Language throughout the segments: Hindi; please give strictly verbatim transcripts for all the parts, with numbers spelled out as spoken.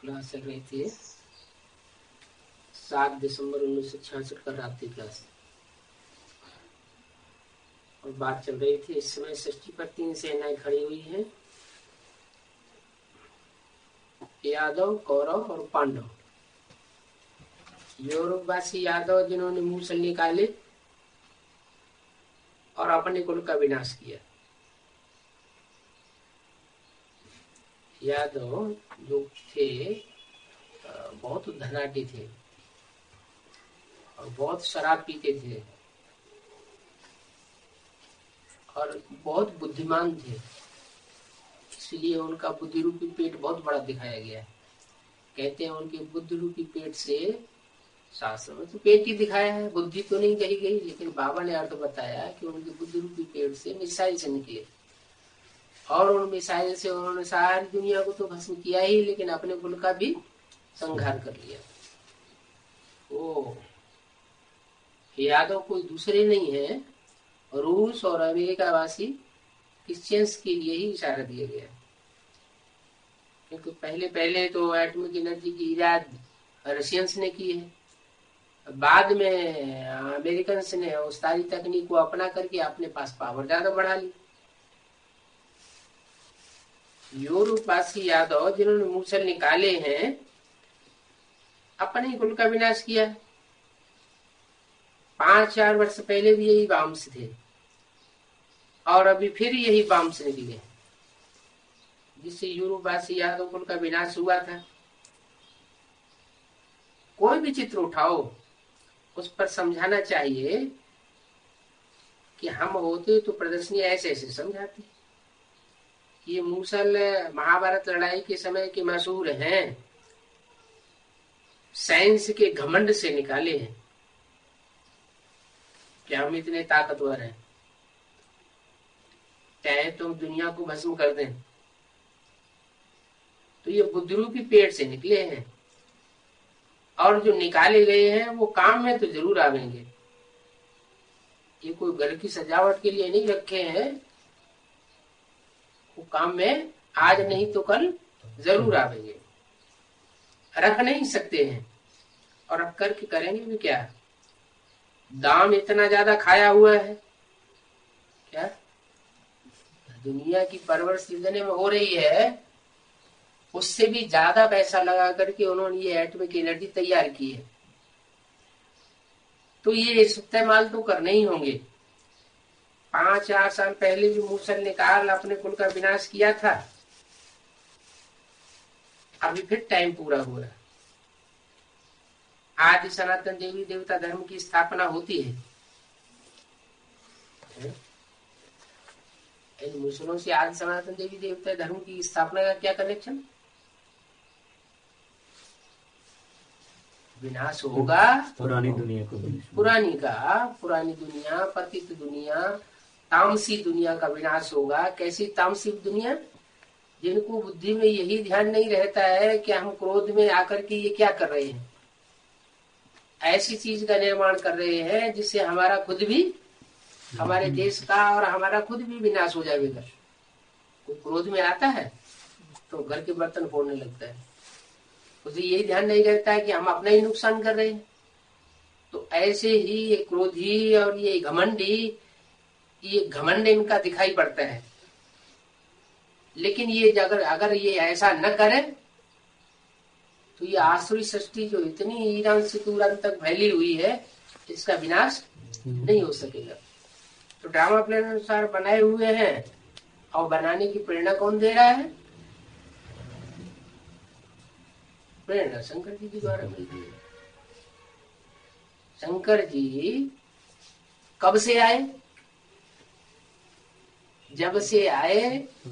क्लास चल रही थी सात दिसंबर उन्नीस सौ छियासठ का रात्रि क्लास और बात चल रही थी। इस समय षष्ठी पर तीन सेनाएं खड़ी हुई हैं, यादव, कौरव और पांडव। यूरोपवासी यादव जिन्होंने मूसल निकाले और अपने कुल का विनाश किया। यादव जो थे बहुत धनाढ्य थे और बहुत शराब पीते थे और बहुत बुद्धिमान थे, इसलिए उनका बुद्धि रूपी पेट बहुत बड़ा दिखाया गया है। कहते हैं उनके बुद्धि रूपी पेट से, शास्त्र में तो पेट ही दिखाया है, बुद्धि तो नहीं कही गई, लेकिन बाबा ने अर्थ बताया कि उनके बुद्धि रूपी पेट से मिसाइल से निकले और उन मिसाइल से उन्होंने सारी दुनिया को तो भस्म किया ही, लेकिन अपने कुल का भी संहार कर लिया। ओ यादव कोई दूसरे नहीं है, रूस और अमेरिका वासी क्रिश्चियंस के लिए ही इशारा दिया गया, क्योंकि पहले पहले तो एटॉमिक एनर्जी की इजाद रशियंस ने की है, बाद में अमेरिकन ने उस सारी तकनीक को अपना करके अपने पास पावर ज्यादा बढ़ा ली। यूरोपवासी यादव जिन्होंने मूसल निकाले हैं, अपने कुल का विनाश किया। पांच चार वर्ष पहले भी यही वामस थे और अभी फिर यही वामस निकले, जिससे यूरोपवासी यादव कुल का विनाश हुआ था। कोई भी चित्र उठाओ, उस पर समझाना चाहिए कि हम होते तो प्रदर्शनी ऐसे ऐसे समझाते। ये मूसल महाभारत लड़ाई के समय के मशहूर हैं, साइंस के घमंड से निकाले हैं कि हम इतने ताकतवर हैं, चाहे तुम दुनिया को भस्म कर दें। तो ये बुद्धरूपी पेट से निकले हैं और जो निकाले गए हैं वो काम में तो जरूर आवेंगे। ये कोई घर की सजावट के लिए नहीं रखे हैं, वो काम में आज नहीं तो कल जरूर आवेंगे। रख नहीं सकते हैं और अब करके करेंगे भी क्या? दाम इतना ज्यादा खाया हुआ है क्या? दुनिया की परवरिश जितने में हो रही है उससे भी ज्यादा पैसा लगा करके उन्होंने ये एटॉमिक एनर्जी तैयार की है। तो ये इस्तेमाल तो करने ही होंगे। पांच चार साल पहले भी मूसल निकाल अपने कुल का विनाश किया था, अभी फिर टाइम पूरा हुआ। आदि सनातन देवी देवता धर्म की स्थापना होती है। इन मुसलों से आदि सनातन देवी देवता धर्म की स्थापना का क्या कनेक्शन? विनाश होगा पुरानी दुनिया को, पुरानी का पुरानी दुनिया, पतित दुनिया, तामसी दुनिया का विनाश होगा। कैसी तामसी दुनिया? जिनको बुद्धि में यही ध्यान नहीं रहता है कि हम क्रोध में आकर के ये क्या कर रहे हैं, ऐसी चीज का निर्माण कर रहे हैं जिससे हमारा खुद भी, हमारे देश का और हमारा खुद भी विनाश हो जाएगा। कोई क्रोध में आता है तो घर के बर्तन फोड़ने लगता है, उसे यही ध्यान नहीं रहता है कि हम अपना ही नुकसान कर रहे हैं। तो ऐसे ही ये क्रोधी और ये घमंडी, ये घमंड इनका दिखाई पड़ता है। लेकिन ये अगर अगर ये ऐसा न करे तो ये आसुरी सृष्टि जो इतनी ईरान से दूरान तक फैली हुई है, इसका विनाश नहीं हो सकेगा। तो ड्रामा प्लान अनुसार बनाए हुए हैं और बनाने की प्रेरणा कौन दे रहा है? प्रेरणा शंकर जी के द्वारा मिलती है। शंकर जी कब से आए? जब से आए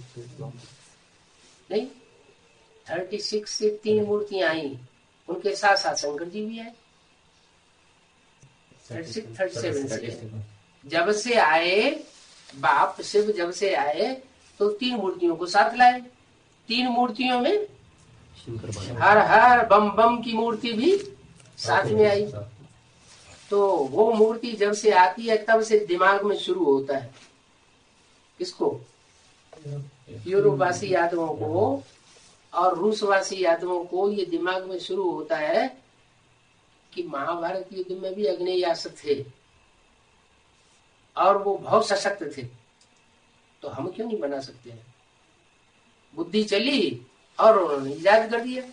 नहीं, थर्टी सिक्स से तीन मूर्तियां आई, उनके साथ साथ शंकर जी भी आए। थर्टी सिक्स थर्टी सेवन से जब से आए, बाप शिव जब से आए तो तीन मूर्तियों को साथ लाए। तीन मूर्तियों में हर हर बम बम की मूर्ति भी साथ में आई। तो वो मूर्ति जब से आती है तब से दिमाग में शुरू होता है, किसको? यूरोपवासी यादवों को और रूसवासी यादवों को ये दिमाग में शुरू होता है कि महाभारत युद्ध में भी अग्नेयास्त्र थे और वो बहुत सशक्त थे, तो हम क्यों नहीं बना सकते हैं। बुद्धि चली और उन्होंने इजाद कर दिया।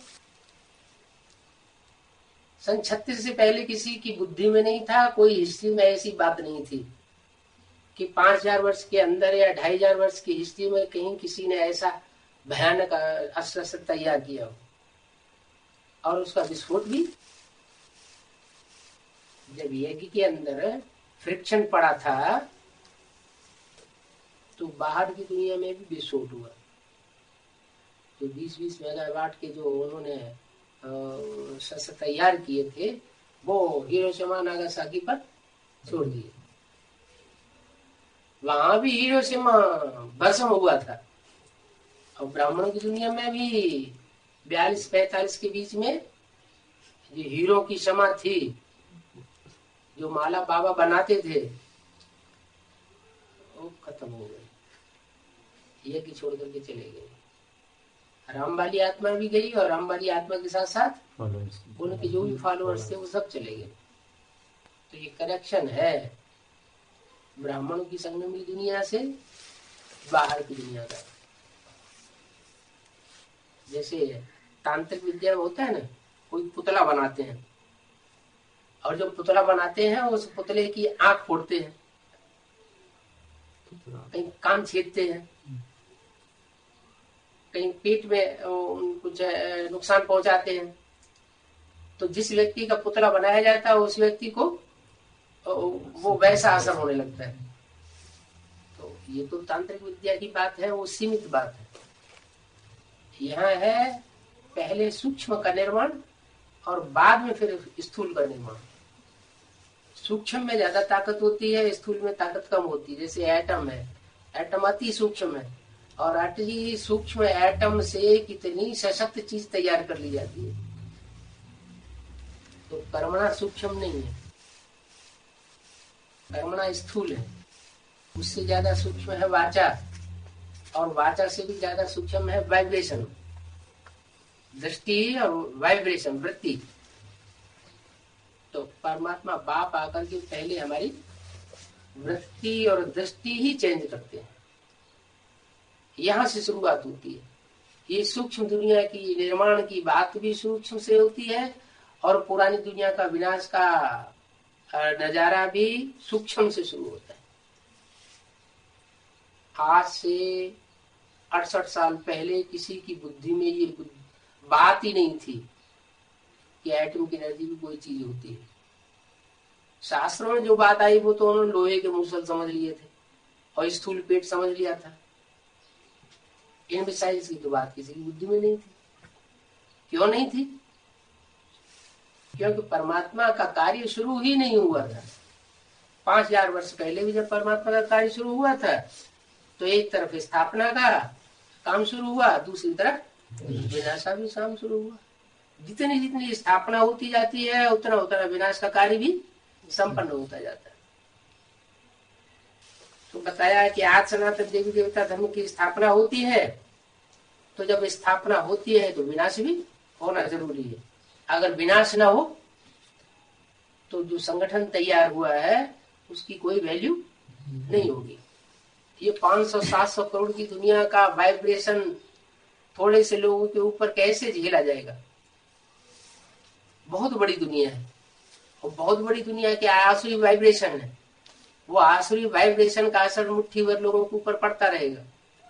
सन छत्तीस से पहले किसी की बुद्धि में नहीं था, कोई हिस्ट्री में ऐसी बात नहीं थी कि पांच हजार वर्ष के अंदर या ढाई हजार वर्ष की हिस्ट्री में कहीं किसी ने ऐसा भयानक अस्त्र तैयार किया हो। और उसका विस्फोट भी जब यज्ञ के अंदर फ्रिक्शन पड़ा था तो बाहर की दुनिया में भी विस्फोट हुआ। तो बीस बीस मेगावाट के जो उन्होंने शस्त्र तैयार किए थे वो हिरोशिमा नागासाकी पर छोड़ दिए। वहां भी हिरोशिमा भस्म हुआ था। और ब्राह्मणों की दुनिया में भी बयालीस पैतालीस के बीच में ये हीरो की क्षमा थी, जो माला बाबा बनाते थे वो खत्म हो गई, ये कि छोड़ करके चले गए। राम वाली आत्मा भी गई और राम वाली आत्मा के साथ साथ उनके जो भी फॉलोअर्स थे वो सब चले गए। तो ये कनेक्शन है ब्राह्मणों की संगमी दुनिया से बाहर की दुनिया का। जैसे तांत्रिक विद्या में होता है ना, कोई पुतला बनाते हैं और जब पुतला बनाते हैं उस पुतले की आंख फोड़ते हैं, कहीं कान छेदते हैं, कहीं पेट में कुछ नुकसान पहुंचाते हैं। तो जिस व्यक्ति का पुतला बनाया जाता है उस व्यक्ति को वो वैसा असर होने लगता है। तो ये तो तांत्रिक विद्या की बात है, वो सीमित बात है। यहाँ है पहले सूक्ष्म का निर्माण और बाद में फिर स्थूल का निर्माण। सूक्ष्म में ज्यादा ताकत होती है, स्थूल में ताकत कम होती है। जैसे एटम है, एटम अति सूक्ष्म है और अति सूक्ष्म एटम से कितनी सशक्त चीज तैयार कर ली जाती है। तो कर्मणा सूक्ष्म नहीं है, कर्मणा स्थूल है। उससे ज्यादा सूक्ष्म है वाचा और वाचा से भी ज्यादा सूक्ष्म है वाइब्रेशन, दृष्टि और वाइब्रेशन वृत्ति। तो परमात्मा बाप आकर के पहले हमारी वृत्ति और दृष्टि ही चेंज करते हैं, यहां से शुरुआत होती है। ये सूक्ष्म दुनिया की निर्माण की बात भी सूक्ष्म से होती है और पुरानी दुनिया का विनाश का नजारा भी सूक्ष्म से शुरू होता है। आज से अड़सठ साल पहले किसी की बुद्धि में ये बात ही नहीं थी कि एटम की एनर्जी भी कोई चीज होती है। शास्त्रों में जो बात आई वो तो उन्होंने लोहे के मूसल समझ लिए थे और स्थूल पेट समझ लिया था। इन साइंस की तो बात किसी की बुद्धि में नहीं थी। क्यों नहीं थी? क्योंकि परमात्मा का कार्य शुरू ही नहीं हुआ था। पांच हजार वर्ष पहले भी जब परमात्मा का कार्य शुरू हुआ था तो एक तरफ स्थापना का काम शुरू हुआ, दूसरी तरफ विनाशा भी काम शुरू हुआ। जितनी जितनी स्थापना होती जाती है उतना उतना विनाश का कार्य भी संपन्न होता जाता है। तो बताया कि आज सनातन देवी देवता धर्म की स्थापना होती है, तो जब स्थापना होती है तो विनाश भी होना जरूरी है। अगर विनाश ना हो तो जो संगठन तैयार हुआ है उसकी कोई वैल्यू नहीं होगी। ये पाँच सौ सात सौ करोड़ की दुनिया का वाइब्रेशन थोड़े से लोगों के ऊपर कैसे झेला जाएगा? बहुत बड़ी दुनिया है और बहुत बड़ी दुनिया के आसुरी वाइब्रेशन है। वो आसुरी वाइब्रेशन का असर मुट्ठी भर लोगों के ऊपर पड़ता रहेगा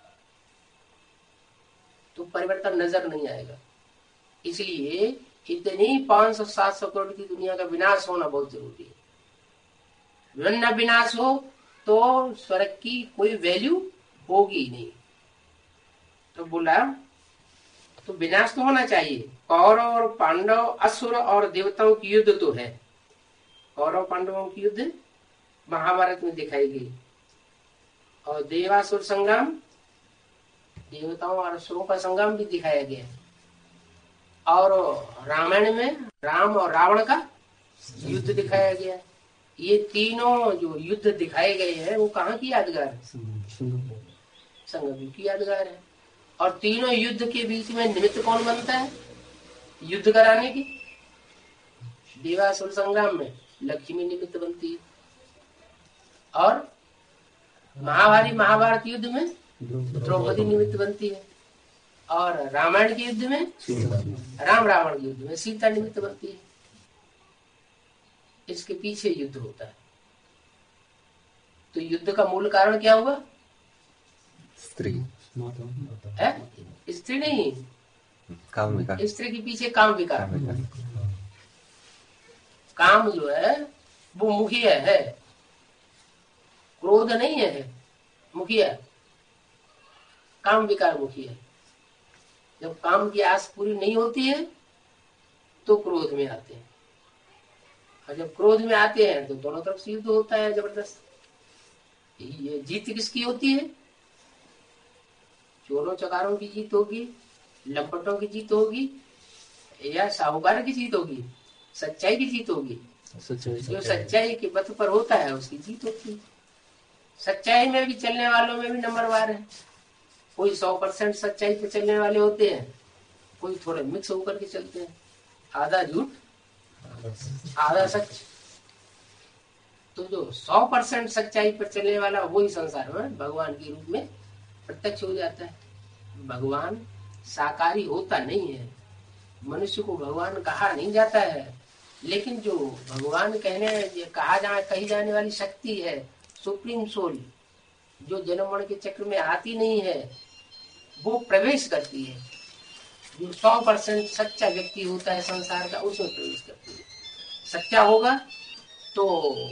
तो परिवर्तन नजर नहीं आएगा। इसलिए इतनी पाँच सौ सात सौ करोड़ की दुनिया का विनाश होना बहुत जरूरी है। वरना विनाश हो तो स्वर्ग की कोई वैल्यू होगी नहीं। तो बोला तो विनाश तो होना चाहिए। कौरव और पांडव, असुर और देवताओं की युद्ध तो है। कौरव पांडवों की युद्ध महाभारत में दिखाई गई और देवासुर संग्राम, देवताओं और असुरों का संग्राम भी दिखाया गया। और रामायण में राम और रावण का युद्ध दिखाया गया। ये तीनों जो युद्ध दिखाए गए हैं वो कहाँ की यादगार है? संगम की यादगार है। और तीनों युद्ध के बीच में निमित्त कौन बनता है युद्ध कराने की? देवासुर संग्राम में लक्ष्मी निमित्त बनती है, और महाभारी महाभारत युद्ध में द्रौपदी निमित्त बनती है, और रामायण के युद्ध में राम रावण के युद्ध में सीता निमित्त बनती है। इसके पीछे युद्ध होता है। तो युद्ध का मूल कारण क्या हुआ? स्त्री है? स्त्री नहीं, काम विकार। स्त्री के पीछे काम विकार। काम जो है वो मुखिया है, क्रोध नहीं है, मुखिया काम विकार मुखिया। जब काम की आस पूरी नहीं होती है तो क्रोध में आते हैं, और जब क्रोध में आते हैं तो दोनों तरफ से युद्ध होता है जबरदस्त। ये जीत किसकी होती है? चोरों चकारों की जीत होगी, लंपटों की जीत होगी, या साहूकार की जीत होगी? सच्चाई की जीत होगी। जो सच्चाई के पथ पर होता है उसकी जीत होती है। सच्चाई में भी चलने वालों में भी नंबरवार है। कोई सौ परसेंट सच्चाई पे चलने वाले होते हैं, कोई थोड़े मिक्स होकर के चलते हैं, आधा झूठ आधा सच। तो जो सौ परसेंट सच्चाई पर चलने वाला वही संसार में भगवान के रूप में प्रत्यक्ष हो जाता है। भगवान साकारी होता नहीं है, मनुष्य को भगवान कहा नहीं जाता है, लेकिन जो भगवान कहने कहा जा कही जाने वाली शक्ति है, सुप्रीम सोल, जो जन्म मरण के चक्र में आती नहीं है, वो प्रवेश करती है। जो सौ परसेंट सच्चा व्यक्ति होता है संसार का, उसमें प्रवेश करती है। सच्चा होगा तो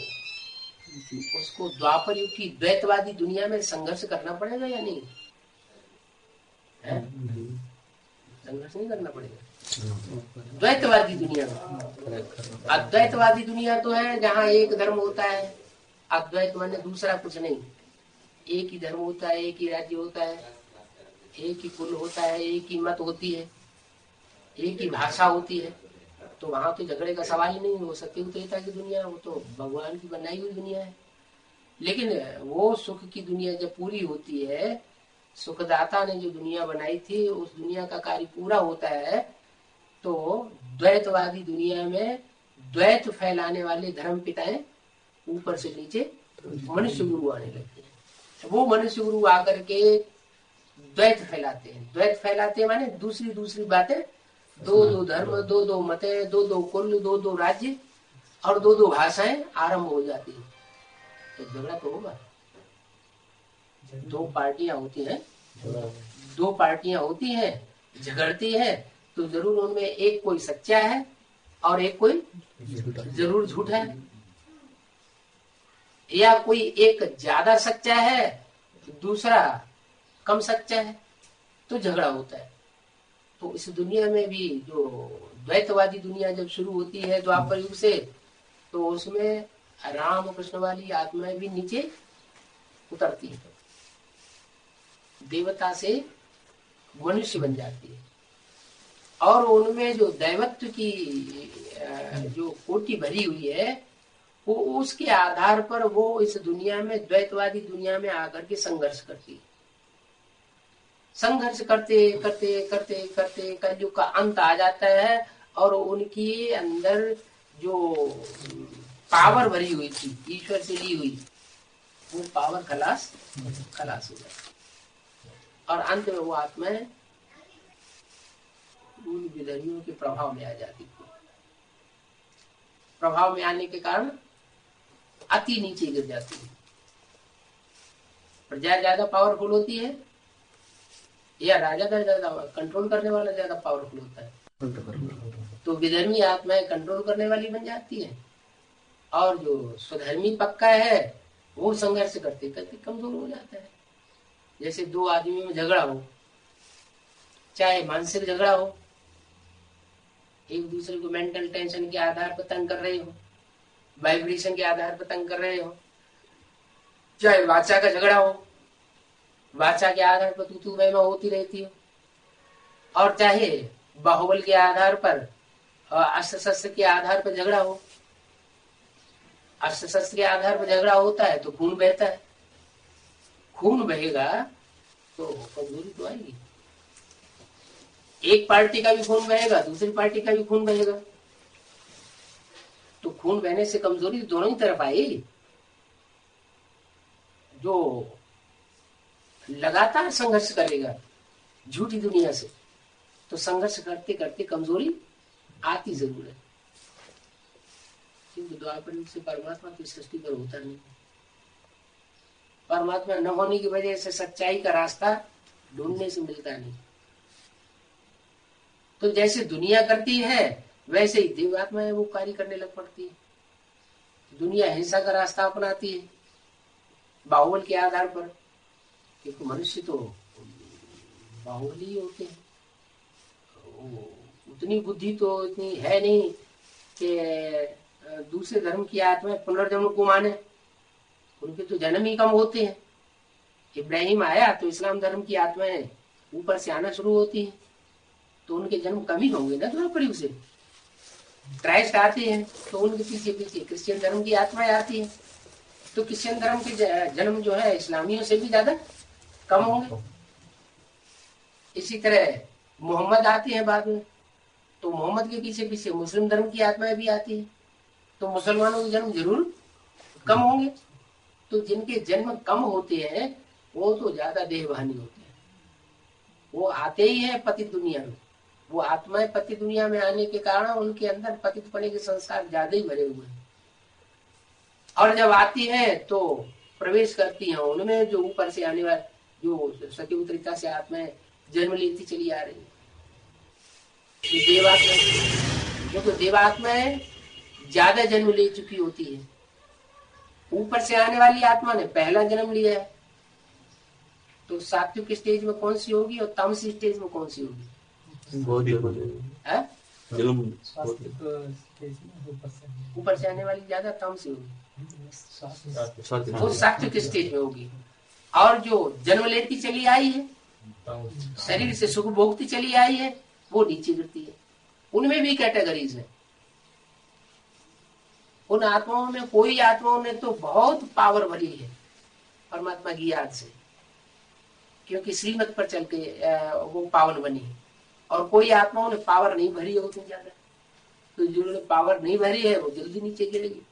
उसको द्वापर युग की द्वैतवादी दुनिया में संघर्ष करना पड़ेगा या नहीं? है? संघर्ष नहीं करना पड़ेगा। द्वैतवादी दुनिया में, अद्वैतवादी दुनिया तो है जहाँ एक धर्म होता है। अद्वैत माने दूसरा कुछ नहीं, एक ही धर्म होता है, एक ही राज्य होता है, एक ही कुल होता है, एक ही मत होती है, एक ही भाषा होती है। तो वहां तो झगड़े का सवाल ही नहीं। वो सत्य उतरता की दुनिया, वो तो भगवान की बनाई हुई दुनिया है। लेकिन वो सुख की दुनिया जब पूरी होती है, सुखदाता ने जो दुनिया बनाई थी उस दुनिया का कार्य पूरा होता है, तो द्वैतवादी दुनिया में द्वैत फैलाने वाले धर्म पिताएं ऊपर से नीचे मनुष्य गुरु आने लगते हैं। वो मनुष्य गुरु आकर के द्वैत फैलाते हैं। द्वैत फैलाते हैं माने दूसरी दूसरी बातें, दो दो धर्म, दो दो मते, दो दो कुल, दो दो राज्य और दो दो भाषाएं आरंभ हो जाती है। तो झगड़ा तो होगा। दो पार्टियां होती हैं, दो पार्टियां होती हैं, झगड़ती हैं, तो जरूर उनमें एक कोई सच्चा है और एक कोई जरूर झूठा है, या कोई एक ज्यादा सच्चा है दूसरा कम सच्चा है, तो झगड़ा होता है। तो इस दुनिया में भी जो द्वैतवादी दुनिया जब शुरू होती है द्वापर युग से, तो उसमें राम कृष्ण वाली आत्माएं भी नीचे उतरती है, देवता से मनुष्य बन जाती है, और उनमें जो दैवत्व की जो कोटि भरी हुई है, वो उसके आधार पर वो इस दुनिया में द्वैतवादी दुनिया में आकर के संघर्ष करती है। संघर्ष करते करते करते करते कलयुग का अंत आ जाता है, और उनकी अंदर जो पावर भरी हुई थी ईश्वर से ली हुई, वो पावर खलास खलास हो जाती है, और अंत में वो आत्माएं उन विधर्मियों के प्रभाव में आ जाती थी। प्रभाव में आने के कारण अति नीचे गिर जाती है। प्रजा ज्यादा पावरफुल होती है या राजा ज्यादा कंट्रोल करने वाला ज्यादा पावरफुल होता है, तो विधर्मी आत्माएं कंट्रोल करने वाली बन जाती है, और जो स्वधर्मी पक्का है वो संघर्ष करते करते कमजोर हो जाता है। जैसे दो आदमी में झगड़ा हो, चाहे मानसिक झगड़ा हो, एक दूसरे को मेंटल टेंशन के आधार पर तंग कर रहे हो, वाइब्रेशन के आधार पर तंग कर रहे हो, चाहे वाचा का झगड़ा हो, वाचा के आधार पर तू तू मैं मैं होती रहती हो, और चाहे बाहुबल के आधार पर, अस्त्र शस्त्र के आधार पर झगड़ा हो। अस्त्र शस्त्र के आधार पर झगड़ा होता है तो खून बहता है, खून बहेगा तो कमजोरी तो आएगी। एक पार्टी का भी खून बहेगा, दूसरी पार्टी का भी खून बहेगा, तो खून बहने से कमजोरी दोनों ही तरफ आई। जो लगातार संघर्ष करेगा झूठी दुनिया से, तो संघर्ष करते करते कमजोरी आती जरूर है। क्योंकि द्वापर युग से परमात्मा की सृष्टि पर होता नहीं, परमात्मा न होने की वजह से सच्चाई का रास्ता ढूंढने से मिलता नहीं। तो जैसे दुनिया करती है वैसे ही देवात्मा है वो कार्य करने लग पड़ती है। दुनिया हिंसा का रास्ता अपनाती है बाहुबल के आधार पर, क्योंकि मनुष्य तो बाहुबली ही होते हैं, उतनी बुद्धि तो इतनी है नहीं कि दूसरे धर्म की आत्मा पुनर्जन्म को माने। उनके तो जन्म ही कम होते हैं। इब्राहिम आया तो इस्लाम धर्म की आत्माएं ऊपर से आना शुरू होती हैं, तो उनके जन्म कम ही होंगे ना द्वापर युग से। क्राइस्ट आते हैं तो उनके पीछे पीछे क्रिश्चियन धर्म की आत्माएं आती हैं, तो क्रिश्चियन धर्म के जन्म जो है इस्लामियों से भी ज्यादा कम होंगे। इसी तरह मोहम्मद आते हैं बाद में, तो मोहम्मद के पीछे पीछे मुस्लिम धर्म की आत्माएं भी आती हैं, तो मुसलमानों के जन्म जरूर कम होंगे। तो जिनके जन्म कम होते हैं वो तो ज्यादा देहभानी होते हैं, वो आते ही हैं पतित दुनिया में। वो आत्माएं पतित दुनिया में आने के कारण उनके अंदर पतित पने के संस्कार ज्यादा ही भरे हुए हैं, और जब आती है तो प्रवेश करती हैं उनमें जो ऊपर से आने वाले जो सत्यवतरिता से आत्माएं जन्म लेती चली आ रही है। देवात्मा जो तो देवात्माएं ज्यादा जन्म ले चुकी होती है, ऊपर से आने वाली आत्मा ने पहला जन्म लिया है, तो सात्विक स्टेज में कौन सी होगी और तामसी स्टेज में कौन सी होगी? ऊपर से आने वाली ज्यादा तामसी होगी, वो सात्विक स्टेज में होगी। और जो जन्म लेती चली आई है, शरीर से सुख भोगती चली आई है, वो नीचे गिरती है। उनमें भी कैटेगरीज है। उन आत्माओं में कोई आत्माओं ने तो बहुत पावर भरी है परमात्मा की याद से, क्योंकि श्रीमत पर चल के वो पावन बनी, और कोई आत्माओं ने पावर नहीं भरी है उतनी ज्यादा, तो जिन्होंने पावर नहीं भरी है वो जल्दी नीचे गिरेगी।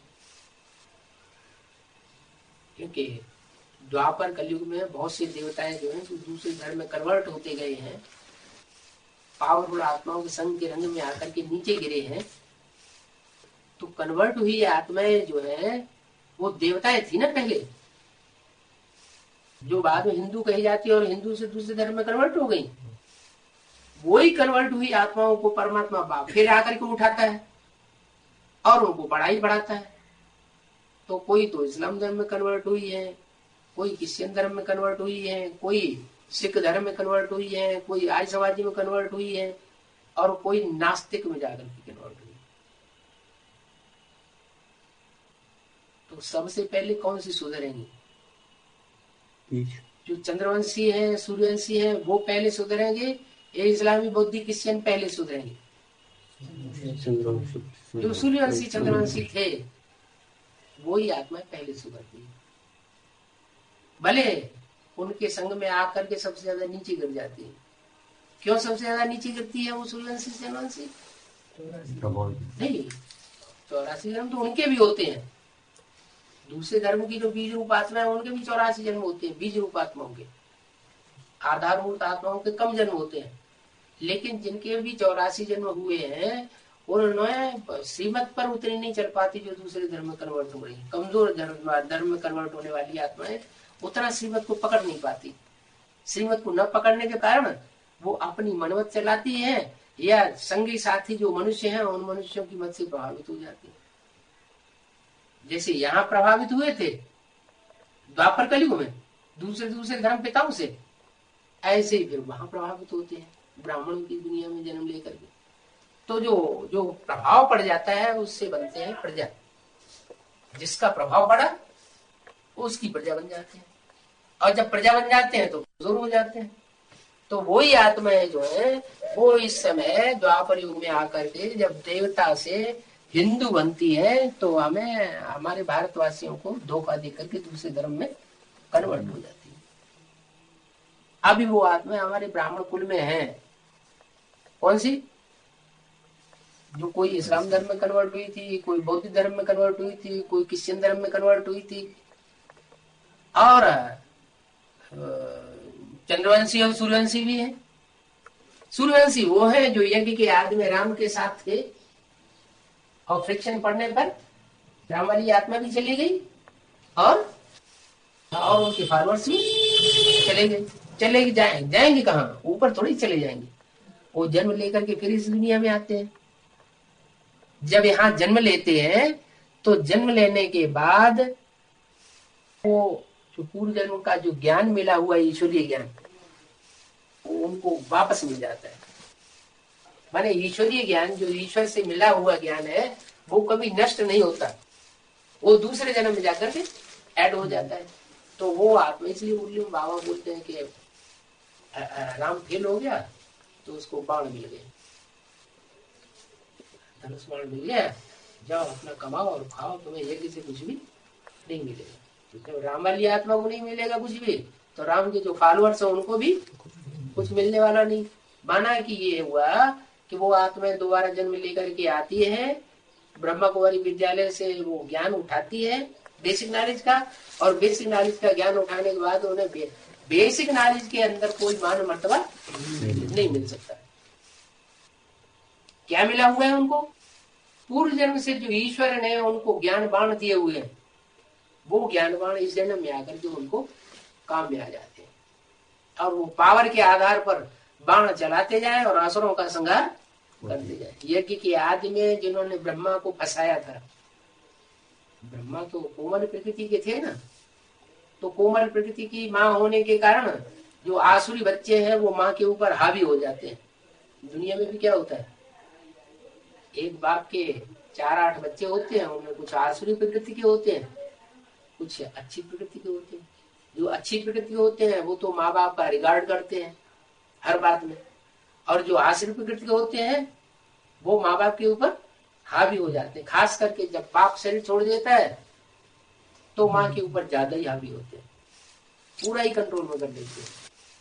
क्योंकि द्वापर कलयुग में बहुत से देवताएं जो हैं जो दूसरे धर्म में कन्वर्ट होते गए हैं, पावरफुल आत्माओं के संग के रंग में आकर के नीचे गिरे हैं। तो कन्वर्ट हुई आत्माएं जो है वो देवताएं थी ना पहले, जो बाद में हिंदू कही जाती है और हिंदू से दूसरे धर्म में कन्वर्ट हो गई। वही कन्वर्ट हुई आत्माओं को परमात्मा बाप फिर आकर के उठाता है और उनको बढ़ाई बढ़ाता है। तो कोई तो इस्लाम धर्म में कन्वर्ट हुई है, कोई क्रिश्चियन धर्म में कन्वर्ट हुई है, कोई सिख धर्म में कन्वर्ट हुई है, कोई आर्य समाजी में कन्वर्ट हुई है, और कोई नास्तिक में जाकर के कन्वर्ट हुई। तो सबसे पहले कौन सी सुधरेंगी? जो चंद्रवंशी है, सूर्यवंशी है, वो पहले सुधरेंगे, ये इस्लामी बौद्धिक क्रिश्चियन पहले सुधरेंगे? जो सूर्यवंशी चंद्रवंशी थे वही आत्मा पहले सुधरती है, भले उनके संग में आकर के सबसे ज्यादा नीचे गिर जाती है। क्यों सबसे ज्यादा नीचे गिरती है वो सूर्यवंशी चंद्रवंशी? नहीं, चौरासी जन्म तो उनके भी होते हैं। दूसरे धर्म की जो बीज रूप आत्मा है उनके भी चौरासी जन्म होते हैं, बीज रूप आत्माओं के। आधारभूत आत्माओं के कम जन्म होते हैं, लेकिन जिनके भी चौरासी जन्म हुए हैं उन्होंने श्रीमत पर उतनी नहीं चल पाती जो दूसरे धर्म में कन्वर्ट हो रही। कमजोर धर्म धर्म में कन्वर्ट होने वाली आत्माएं उतना श्रीमत को पकड़ नहीं पाती। श्रीमत को न पकड़ने के कारण वो अपनी मनमत चलाती है, या संगी साथी जो मनुष्य हैं उन मनुष्यों की मत से प्रभावित हो जाती है। जैसे यहाँ प्रभावित हुए थे द्वापर कलयुग में दूसरे दूसरे धर्म पिताओं से, ऐसे ही फिर वहां प्रभावित होते हैं ब्राह्मणों की दुनिया में जन्म लेकर के। तो जो जो प्रभाव पड़ जाता है उससे बनते हैं प्रजा। जिसका प्रभाव पड़ा उसकी प्रजा बन जाते हैं, और जब प्रजा बन जाते हैं तो कमजोर हो जाते हैं। तो वही आत्माएं जो है वो इस समय द्वापर युग में आकर के जब देवता से हिंदू बनती है तो हमें हमारे भारतवासियों को धोखा देकर के दूसरे धर्म में कन्वर्ट हो जाती है। अभी वो आत्मा हमारे ब्राह्मण कुल में है, कौन सी? जो कोई इस्लाम धर्म में कन्वर्ट हुई थी, कोई बौद्ध धर्म में कन्वर्ट हुई थी, कोई क्रिश्चियन धर्म में कन्वर्ट हुई थी। और चंद्रवंशी और सूर्यवंशी भी है। सूर्यवंशी वो है जो यज्ञ के आदि में राम के साथ थे, और फ्रिक्शन पड़ने पर राम वाली आत्मा भी चली गई और और उनके फॉलोअर्स भी चले गए। चले जाएंगे जाएंगे कहाँ? ऊपर थोड़ी चले जाएंगे, वो जन्म लेकर के फिर इस दुनिया में आते हैं। जब यहाँ जन्म लेते हैं तो जन्म लेने के बाद वो जो पूर्व जन्म का जो ज्ञान मिला हुआ ईश्वरीय ज्ञान, वो उनको वापस मिल जाता है। माने ईश्वरीय ज्ञान जो ईश्वर से मिला हुआ ज्ञान है वो कभी नष्ट नहीं होता, वो दूसरे जन्म में जाकर के ऐड हो जाता है। तो वो आत्मा, इसलिए मुरली में बाबा बोलते हैं कि राम फेल हो गया तो उसको बाण मिल गए, धनुष बाण मिल गया, जाओ अपना कमाओ और खाओ, तुम्हें यज्ञ से कुछ भी नहीं मिलेगा। तो जब राम वाली आत्मा को नहीं मिलेगा कुछ भी, तो राम के जो फॉलोअर्स है उनको भी कुछ मिलने वाला नहीं। माना कि ये हुआ कि वो आत्मा दोबारा जन्म लेकर के आती है, ब्रह्मा कुमारी विद्यालय से वो ज्ञान उठाती है बेसिक नॉलेज का, और बेसिक नॉलेज का ज्ञान उठाने के बाद उन्हें बे, बेसिक नॉलेज के अंदर कोई मान मर्तबा नहीं मिल सकता। क्या मिला हुआ है उनको? पूर्व जन्म से जो ईश्वर ने उनको ज्ञान बाण दिए हुए हैं, वो ज्ञान बाण इस जन्म में आकर के उनको काम में आ जाते हैं, और वो पावर के आधार पर बाण चलाते जाए और असुरों का संहार करते जाए। यज्ञ के आदि में जिन्होंने ब्रह्मा को फंसाया था, ब्रह्मा तो कोमल प्रकृति के थे ना, तो कोमल प्रकृति की माँ होने के कारण जो आसुरी बच्चे हैं वो माँ के ऊपर हावी हो जाते हैं। दुनिया में भी क्या होता है, एक बाप के चार आठ बच्चे होते हैं, उनमें कुछ आसुरी प्रकृति के होते हैं, कुछ अच्छी प्रकृति के होते हैं। जो अच्छी प्रकृति के होते हैं वो तो माँ बाप का रिगार्ड करते हैं हर बात में, और जो आसुरी प्रकृति के होते हैं वो माँ बाप के ऊपर हावी हो जाते हैं। खास करके जब बाप शरीर छोड़ देता है तो माँ के ऊपर ज्यादा ही हावी होते हैं, पूरा ही कंट्रोल में कर लेते हैं।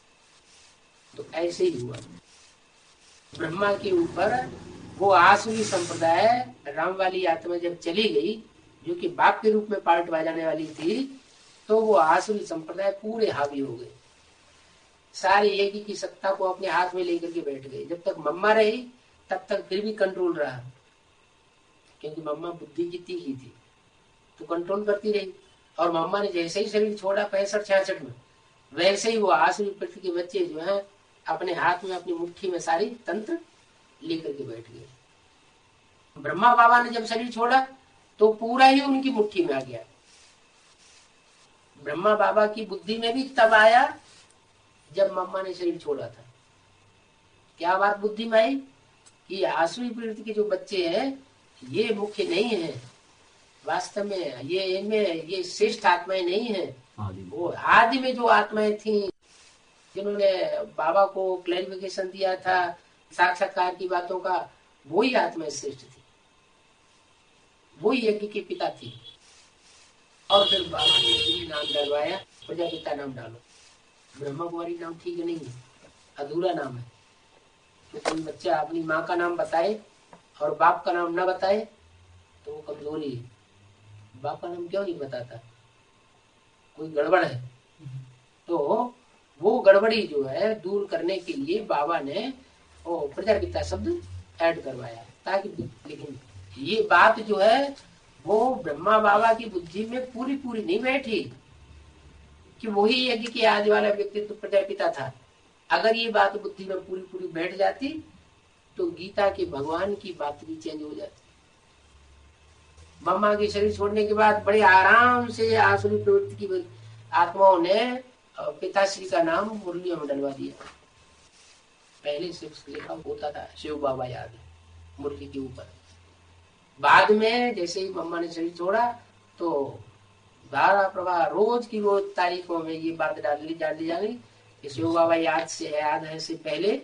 तो ऐसे ही हुआ ब्रह्मा के ऊपर। वो आसुरी संप्रदाय राम वाली आत्मा जब चली गई, जो कि बाप के रूप में पार्ट बजाने वाली थी, तो वो आसुरी संप्रदाय पूरे हावी हो गए, सारे यज्ञ की सत्ता को अपने हाथ में लेकर के बैठ गए। जब तक मम्मा रही तब तक फिर भी कंट्रोल रहा, क्योंकि मम्मा बुद्धि की तीखी थी तो कंट्रोल करती रही। और मम्मा ने जैसे ही शरीर छोड़ा पैंसठ छियासठ में, वैसे ही वो आसुरी प्रकृति के बच्चे जो हैं अपने हाथ में अपनी मुट्ठी में सारी तंत्र लेकर के बैठ गए। ब्रह्मा बाबा ने जब शरीर छोड़ा तो पूरा ही उनकी मुट्ठी में आ गया। ब्रह्मा बाबा की बुद्धि में भी तब आया जब मम्मा ने शरीर छोड़ा था। क्या बात बुद्धि में आई कि आसुरी प्रकृति के जो बच्चे हैं ये मुख्य नहीं है, वास्तव में ये इनमें ये श्रेष्ठ आत्माएं नहीं है। वो आदि में जो आत्माएं थी जिन्होंने बाबा को क्लैरिफिकेशन दिया था साक्षात्कार की बातों का, वही आत्माएं श्रेष्ठ थी, वही यज्ञ की पिता थी। और फिर बाबा ने नाम डलवाया, प्रजापिता नाम डालो। ब्रह्मा कुमारी नाम ठीक नहीं है, अधूरा नाम है। तो कोई बच्चा अपनी माँ का नाम बताए और बाप का नाम न बताए तो वो कमजोरी है। बाप का नाम क्यों नहीं बताता? कोई गड़बड़ है। तो वो गड़बड़ी जो है दूर करने के लिए बाबा ने वो प्रजापिता शब्द ऐड करवाया, ताकि लेकिन ये बात जो है वो ब्रह्मा बाबा की बुद्धि में पूरी पूरी नहीं बैठी कि वही यज्ञ के आदि वाला व्यक्तित्व प्रजापिता था। अगर ये बात बुद्धि में पूरी पूरी बैठ जाती तो गीता के भगवान की बात भी चेंज हो जाती। मम्मा के शरीर छोड़ने के बाद बड़े आराम से आसुरी प्रवृत्ति की आत्माओं ने पिताश्री का नाम मुरलियों में डलवा दिया। पहले से लिखा होता था शिव बाबा याद है मुरली के ऊपर। बाद में जैसे ही मम्मा ने शरीर छोड़ा तो धारा प्रवाह रोज की रोज तारीखों में ये बात डाल ली डाल दी जा रही कि शिव बाबा याद से याद है से पहले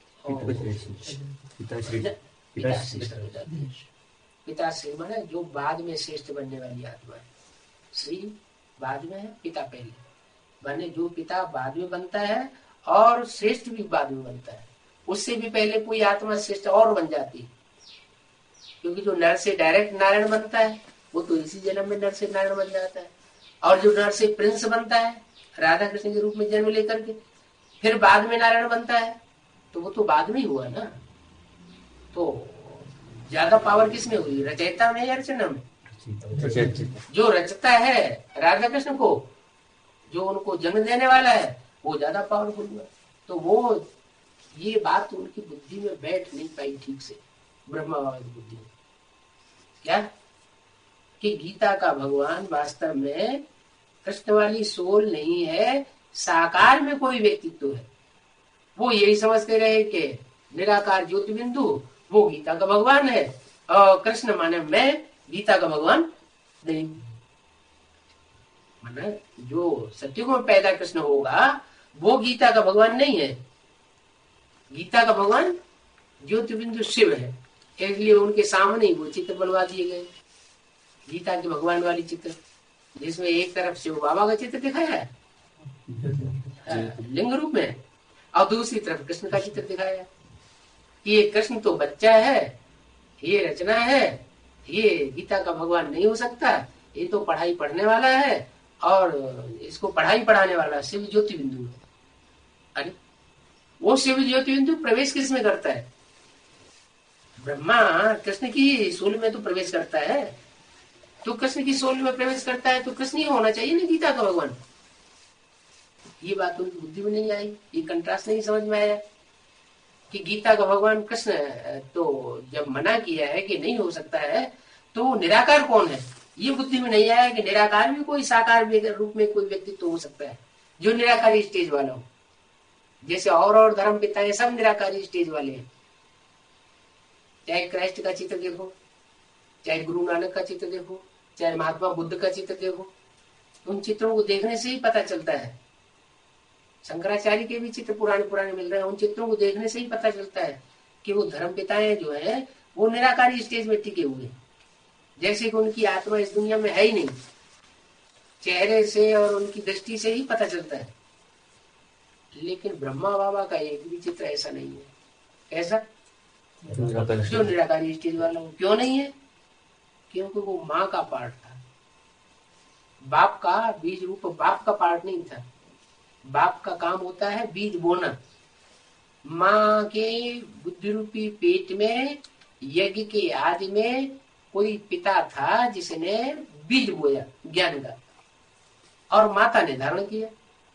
पिताश्री माने जो बाद में श्रेष्ठ बनने वाली आत्मा है। श्री बाद में है, पिता पहले, माने जो पिता बाद में बनता है और श्रेष्ठ भी बाद में बनता है। उससे भी पहले कोई आत्मा श्रेष्ठ और बन जाती है, क्योंकि जो नर से डायरेक्ट नारायण बनता है वो तो इसी जन्म में नर से नारायण बन जाता है, और जो नर से प्रिंस बनता है राधा कृष्ण के रूप में जन्म लेकर के फिर बाद में नारायण बनता है, तो वो तो बाद में ही हुआ ना। तो ज्यादा पावर किसमें हुई, रचयिता में या रचना में? जो रचता है राधा कृष्ण को, जो उनको जन्म देने वाला है, वो ज्यादा पावरफुल हुआ। तो वो ये बात उनकी बुद्धि में बैठ नहीं पाई ठीक से, ब्रह्मा बाबा की बुद्धि में, क्या कि गीता का भगवान वास्तव में कृष्ण वाली सोल नहीं है, साकार में कोई व्यक्तित्व है। वो यही समझते रहे कि निराकार ज्योति बिंदु वो गीता का भगवान है, और कृष्ण माने मैं गीता का भगवान नहीं। माने जो सत्युग में पैदा कृष्ण होगा वो गीता का भगवान नहीं है, गीता का भगवान ज्योति बिंदु शिव है। इसलिए उनके सामने ही वो चित्र बनवा दिए गए, गीता के भगवान वाली चित्र, जिसमें एक तरफ शिव बाबा का चित्र दिखाया है लिंग रूप में, और दूसरी तरफ कृष्ण का चित्र दिखाया है। ये कृष्ण तो बच्चा है, ये रचना है, ये गीता का भगवान नहीं हो सकता, ये तो पढ़ाई पढ़ने वाला है और इसको पढ़ाई पढ़ाने वाला शिव ज्योति बिंदु है। अरे वो शिव ज्योति बिंदु प्रवेश किस में करता है? ब्रह्मा कृष्ण की सोल में तो प्रवेश करता है, तो कृष्ण की सोल में प्रवेश करता है तो कृष्ण ही होना चाहिए ना गीता का भगवान। ये बात उनकी बुद्धि में नहीं आई, ये कंट्रास्ट नहीं समझ में आया कि गीता का भगवान कृष्ण, तो जब मना किया है कि नहीं हो सकता है तो निराकार कौन है, ये बुद्धि में नहीं आया कि निराकार भी कोई साकार रूप में कोई व्यक्तित्व तो हो सकता है जो निराकारी स्टेज वाला हो। जैसे और और धर्म पिता है सब निराकारी स्टेज वाले हैं, चाहे क्राइस्ट का चित्र देखो, चाहे गुरु नानक का चित्र देखो, चाहे महात्मा बुद्ध का चित्र देखो, उन चित्रों को देखने से ही पता चलता है। शंकराचार्य के भी चित्र पुराने पुराने मिल रहे हैं, उन चित्रों को देखने से ही पता चलता है कि वो धर्म पिताएं जो है वो निराकारी स्टेज में टिके हुए, जैसे कि उनकी आत्मा इस दुनिया में है ही नहीं, चेहरे से और उनकी दृष्टि से ही पता चलता है। लेकिन ब्रह्मा बाबा का एक भी चित्र ऐसा नहीं है। ऐसा जो निराकारी स्टेज वाला हो, क्यों नहीं है? क्योंकि वो माँ का पार्ट था, बाप का बीज रूप बाप का पार्ट नहीं था। बाप का काम होता है बीज बोना। माँ के बुद्धि रूपी पेट में यज्ञ के आदि में कोई पिता था जिसने बीज बोया ज्ञान का, और माता ने धारण किया।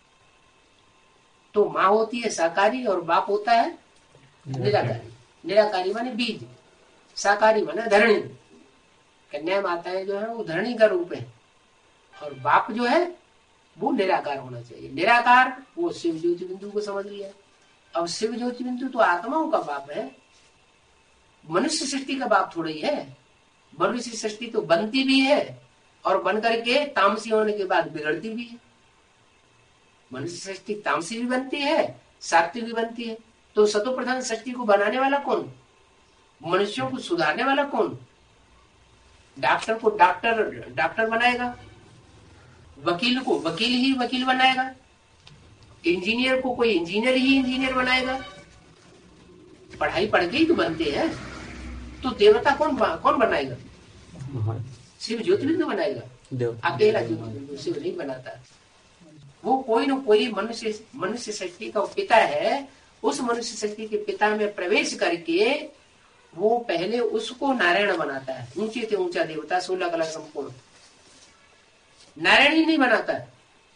तो माँ होती है साकारी और बाप होता है निराकारी। निराकारी माने बीज, साकारी माने धरणी। कन्या माताएं जो है वो धरणी का रूप है, और बाप जो है वो निराकार होना चाहिए। निराकार वो शिव ज्योति बिंदु को समझ लिया। अब शिव ज्योति बिंदु तो आत्माओं का बाप है, मनुष्य सृष्टि का बाप थोड़ा ही है। मनुष्य सृष्टि तो बनती भी है और बन करके तामसी होने के बाद बिगड़ती भी है। मनुष्य सृष्टि तामसी भी बनती है, सात्विक भी बनती है। तो सतो प्रधान सृष्टि को बनाने वाला कौन? मनुष्यों को सुधारने वाला कौन? डॉक्टर को डॉक्टर डॉक्टर बनाएगा, वकील को वकील ही वकील बनाएगा, इंजीनियर को कोई इंजीनियर ही इंजीनियर बनाएगा। पढ़ाई पढ़ के ही तो बनते हैं। तो देवता कौन कौन बनाएगा? शिव ज्योति बिंदु बनाएगा, अकेला ज्योति बिंदु शिव नहीं बनाता। वो कोई न कोई मनुष्य मनुष्य सृष्टि का पिता है। उस मनुष्य सृष्टि के पिता में प्रवेश करके वो पहले उसको नारायण बनाता है। ऊंचे से ऊंचा देवता, सोलह कला संपूर्ण। नारायण ही नहीं बनाता है,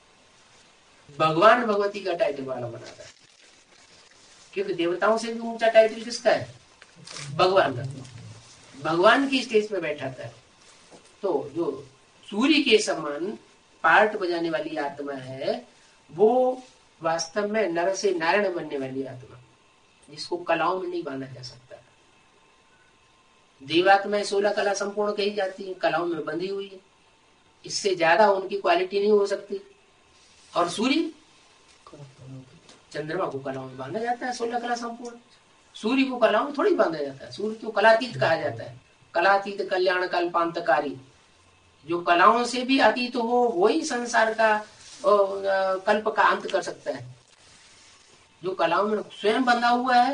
भगवान भगवती का टाइटल वाला बनाता है। क्योंकि देवताओं से भी ऊंचा टाइटल किसका है? भगवान का। भगवान की स्टेज पे बैठा था। तो जो सूर्य के समान पार्ट बजाने वाली आत्मा है वो वास्तव में नर से नारायण बनने वाली आत्मा, जिसको कलाओं में नहीं बांधा जा सकता। देवात्मा सोलह कला संपूर्ण कही जाती है, कलाओं में बंधी हुई है। इससे ज्यादा उनकी क्वालिटी नहीं हो सकती। और सूर्य चंद्रमा को कलाओं में बांधा जाता है, सोलह कला संपूर्ण। सूर्य को कलाओं में थोड़ी बांधा जाता है। सूर्य तो कलातीत कहा जाता है, कलातीत कल्याण कल्पांतकारी। जो कलाओं से भी अतीत हो वही संसार का कल्प का अंत कर सकता है। जो कलाओं में स्वयं बंधा हुआ है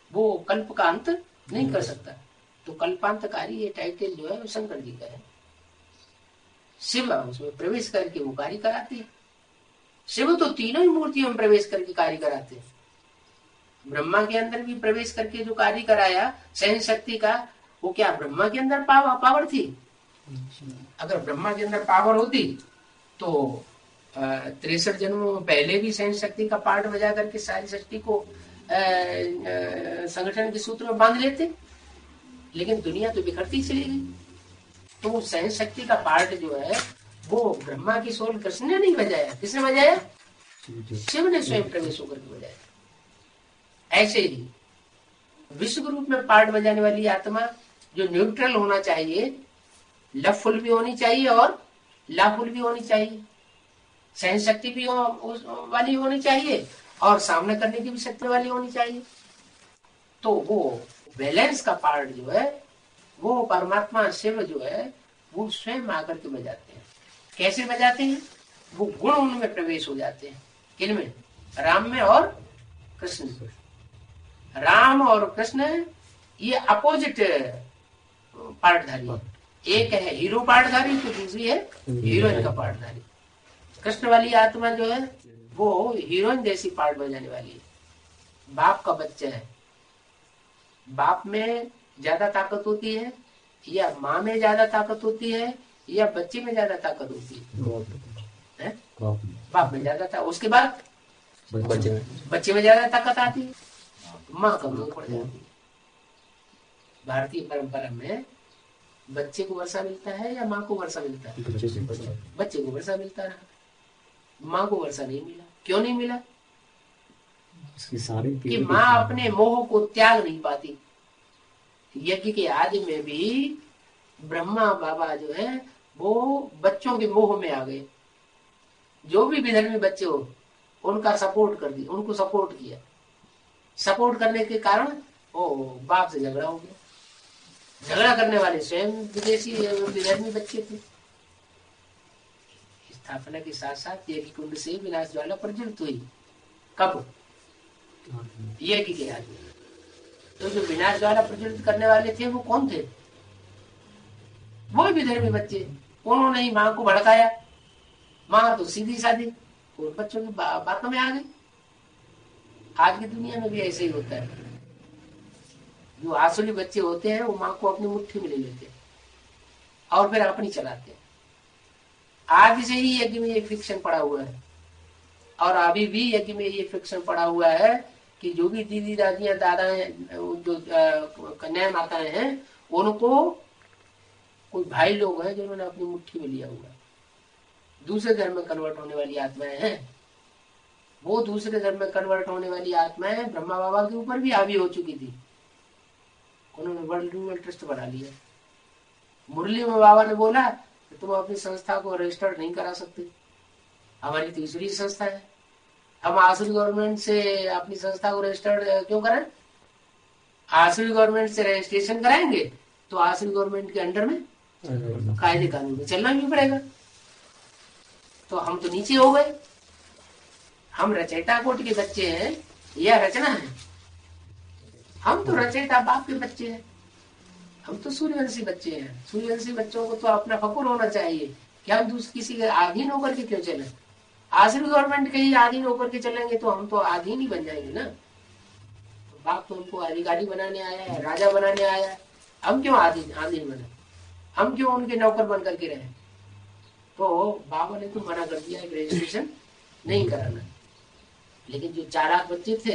वो कल्प का अंत नहीं कर सकता। तो कल्पांतकारी ये टाइटल जो है वो शंकर जी का है। शिव उसमें प्रवेश करके वो कार्य कराते हैं। शिव तो तीनों ही मूर्तियों में प्रवेश करके कार्य कराते हैं। ब्रह्मा के अंदर भी प्रवेश करके जो कार्य कराया सहन शक्ति का, वो क्या ब्रह्मा के अंदर पावर पावर थी? अगर ब्रह्मा के अंदर पावर होती तो तिरसठ जन्मों में पहले भी सहन शक्ति का पार्ट बजा करके सारी सृष्टि को संगठन के सूत्र में बांध लेते। लेकिन दुनिया तो बिखरती चली गई। तो सहन शक्ति का पार्ट जो है वो ब्रह्मा की सोल कृष्ण ने नहीं बजाया। किसने बजाया? शिव ने स्वयं प्रवेश होकर के बजाया। ऐसे ही विश्व रूप में पार्ट बजाने वाली आत्मा जो न्यूट्रल होना चाहिए, लवफुल भी होनी चाहिए और लाफुल भी होनी चाहिए, सहन शक्ति भी वाली होनी चाहिए और सामना करने की भी शक्ति वाली होनी चाहिए। तो वो बैलेंस का पार्ट जो है वो परमात्मा शिव जो है वो स्वयं आकर के बजाते हैं। कैसे बजाते हैं? वो गुण उनमें प्रवेश हो जाते हैं। किनमें? राम में और कृष्ण में। राम और कृष्ण ये अपोजिट पार्टधारी है। एक है हीरो पार्टधारी तो दूसरी है हीरोइन का पार्टधारी। कृष्ण वाली आत्मा जो है वो हीरोइन जैसी पार्ट बजाने वाली है। बाप का बच्चा है, बाप में ज्यादा ताकत होती है या माँ में ज्यादा ताकत होती है या बच्चे में ज्यादा ताकत होती है? है? बाप में ज्यादा ताकत, उसके बाद बच्चे में बच्चे में ज्यादा ताकत आती है, माँ कमजोर पड़ जाती है। भारतीय परंपरा में बच्चे को वर्षा मिलता है या माँ को वर्षा मिलता है? बच्चे को वर्षा मिलता रहा, माँ को वर्षा नहीं मिला। क्यों नहीं मिला? कि माँ अपने मोह को त्याग नहीं पाती। यज्ञ के आदि में भी ब्रह्मा बाबा जो है वो बच्चों के मोह में आ गए। जो भी विधर्मी बच्चे हो उनका सपोर्ट कर दिया, उनको सपोर्ट किया। सपोर्ट करने के कारण ओ बाप से झगड़ा हो गया। झगड़ा करने वाले स्वयं विदेशी विधर्मी बच्चे थे। स्थापना के साथ साथ यज्ञ कुंड से विनाश ज्वाला प्रज्वलित हुई। कब? यज्ञ के आदि। तो जो विनाश ज्वाला प्रज्वलित करने वाले थे वो कौन थे? वो विधर्मी बच्चे। उन्होंने ही माँ को भड़काया। माँ तो सीधी सादी और बच्चों की बा, बातों में आ गई। आज की दुनिया में भी ऐसे ही होता है। जो आसुरी बच्चे होते हैं वो माँ को अपनी मुट्ठी में ले लेते हैं और फिर अपनी चलाते हैं। आज से ही यज्ञ में ये फिक्शन पड़ा हुआ है और अभी भी यज्ञ में ये फिक्शन पड़ा हुआ है कि जो भी दीदी दादियां दादा जो कन्या माताएं हैं उनको कोई भाई लोग हैं जिन्होंने अपनी मुट्ठी में लिया हुआ है। दूसरे धर्म में कन्वर्ट होने वाली आत्माएं हैं। वो दूसरे धर्म में कन्वर्ट होने वाली आत्माएं ब्रह्मा बाबा के ऊपर भी हावी हो चुकी थी। उन्होंने वर्ल्ड रूरल ट्रस्ट बना लिया। मुरली में बाबा ने बोला कि तुम अपनी संस्था को रजिस्टर्ड नहीं करा सकते, हमारी तीसरी संस्था है। हम आसुरी गवर्नमेंट से अपनी संस्था को रजिस्टर्ड क्यों करें? आसुरी गवर्नमेंट से रजिस्ट्रेशन कराएंगे तो आसुरी गवर्नमेंट के अंडर में कायदे कानून में चलना भी पड़ेगा। तो हम तो नीचे हो गए। हम रचयिता कोट के बच्चे हैं या रचना है? हम तो रचयिता बाप के बच्चे हैं। हम तो सूर्यवंशी बच्चे हैं। सूर्यवंशी बच्चों को तो अपना फकुर होना चाहिए कि हम दूसरे किसी के अधीन होकर के क्यों चले। आसुरी गवर्नमेंट के ही अधीन होकर के चलेंगे तो हम तो अधीन ही बन जाएंगे ना। बाप तो हमको अधिकारी बनाने आया है, राजा बनाने आया है। हम क्यों अधीन अधीन बने? हम क्यों उनके नौकर बन करके रहे? तो बाबा ने तो मना कर दिया रजिस्ट्रेशन नहीं कराना। लेकिन जो चार लाख बच्चे थे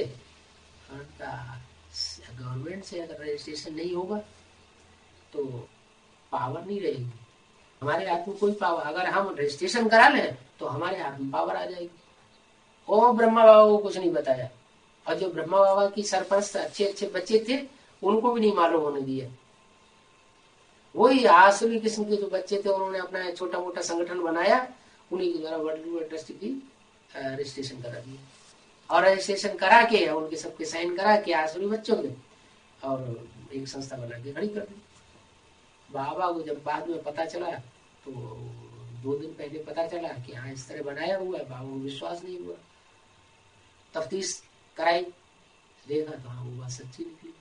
गवर्नमेंट से अगर रजिस्ट्रेशन नहीं होगा तो पावर नहीं रहेगी। हमारे हाथ में कोई पावर, अगर हम रजिस्ट्रेशन करा लें तो हमारे हाथ में पावर आ जाएगी। ओ ब्रह्मा बाबा को कुछ नहीं बताया और जो ब्रह्मा बाबा की सरपंच अच्छे अच्छे बच्चे थे उनको भी नहीं मालूम होने दिया। वही आसुरी किस्म के जो बच्चे थे उन्होंने अपना छोटा मोटा संगठन बनाया, उन्हीं के द्वारा वर्ल्ड रूरल ट्रस्ट की रजिस्ट्रेशन करा दिया और रजिस्ट्रेशन करा के उनके सबके साइन करा के आसुरी बच्चों के और एक संस्था बना के खड़ी कर दी। बाबा को जब बाद में पता चला तो दो दिन पहले पता चला कि हाँ इस तरह बनाया हुआ है, बाबा को विश्वास नहीं हुआ। तफ्तीश कराई, देखा तो हाँ वो बात सच्ची निकली।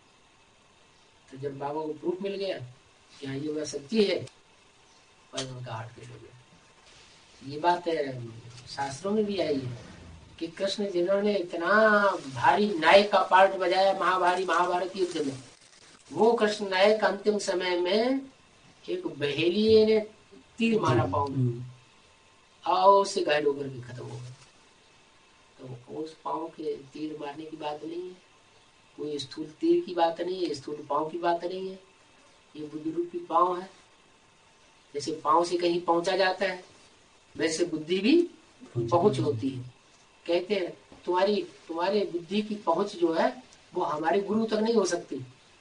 तो जब बाबा को प्रूफ मिल गया कि हाँ ये बात सच्ची है, पर उनका हार्ट फेल हो गया। ये बात है शास्त्रों में भी आई है कि कृष्ण जिन्होंने इतना भारी नायक का पार्ट बजाया महाभारी महाभारत युद्ध में, वो कृष्ण नायक अंतिम समय में एक बहेलिये ने तीर मारा पाँव में और उससे घायल होकर के खत्म हो गया। तो उस पाँव के तीर मारने की बात नहीं है, कोई स्थूल तीर की बात नहीं है, स्थूल पाँव की बात नहीं है, ये बुद्धि रूपी पाँव है। जैसे पाँव से कहीं पहुंचा जाता है वैसे बुद्धि भी पहुंच होती है। कहते हैं तुम्हारी तुम्हारे बुद्धि की पहुंच जो है वो हमारे गुरु तक नहीं हो सकती।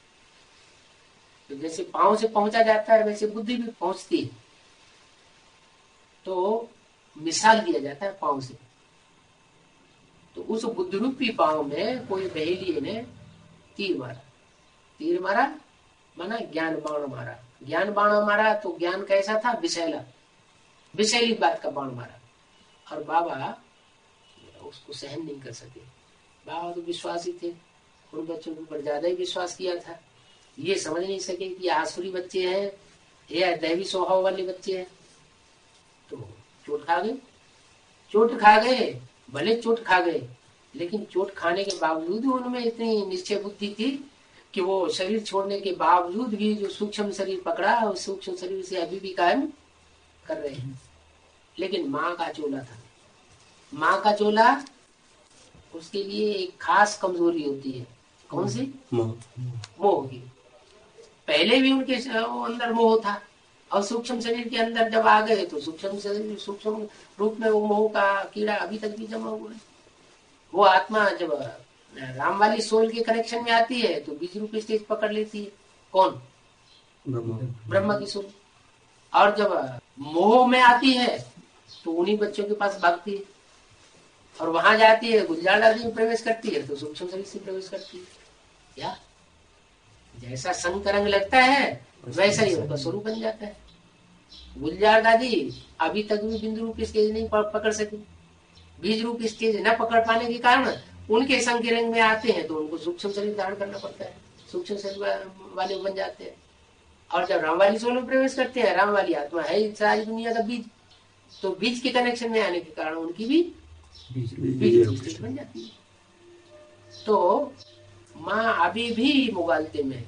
तो जैसे पाँव से पहुंचा जाता है वैसे बुद्धि भी पहुंचती है। तो मिसाल दिया जाता है पाँव से। तो उस बुद्धि रूपी पाँव में कोई बहेलिये ने तीर मारा। तीर मारा माना ज्ञान बाण मारा। ज्ञान बाण मारा तो ज्ञान कैसा था? विषैला, विषैली बात का बाण मारा। और बाबा उसको सहन नहीं कर सके। बाबा तो विश्वासी थे, उन बच्चों के ऊपर ज्यादा ही विश्वास किया था। ये समझ नहीं सके कि आसुरी बच्चे हैं या दैवी स्वभाव वाले बच्चे हैं। तो चोट खा गए, चोट खा गए, भले चोट खा गए, लेकिन चोट खाने के बावजूद उनमें इतनी निश्चय बुद्धि थी कि वो शरीर छोड़ने के बावजूद भी जो सूक्ष्म शरीर पकड़ा उस सूक्ष्म शरीर से अभी भी कायम कर रहे हैं। लेकिन माँ का चोला था, माँ का चोला उसके लिए एक खास कमजोरी होती है। कौन सी? मोह की। पहले भी उनके अंदर मोह था और सूक्ष्म शरीर के अंदर जब आ गए तो सूक्ष्म शरीर सूक्ष्म रूप में वो मोह का कीड़ा अभी तक भी जमा हुआ है। वो आत्मा जब राम वाली सोल के कनेक्शन में आती है तो बीज रूपी स्टेज पकड़ लेती है। कौन? ब्रह्मा की सोल। और जब मोह में आती है तो उन्हीं बच्चों के पास भागती है और वहां जाती है, गुलजार आदि में प्रवेश करती है तो सूक्ष्म शरीर से प्रवेश करती है। क्या जैसा संग तरंग लगता है वैसा ही उनका स्वरूप बन जाता है। गुलजार दादी अभी तक भी बिंदु रूप स्टेज नहीं पकड़ सकी। बीज रूप स्टेज न पकड़ पाने के कारण उनके संग के रंग में आते हैं तो उनको सूक्ष्म शरीर धारण करना पड़ता है, सूक्ष्म शरीर वाले बन जाते हैं। और जब राम वाली सोल में प्रवेश करते हैं, राम वाली आत्मा है सारी दुनिया का बीज, तो बीज के कनेक्शन में आने के कारण उनकी भी बीज रूप स्टेज बन जाती है। तो माँ अभी भी मुगालते में,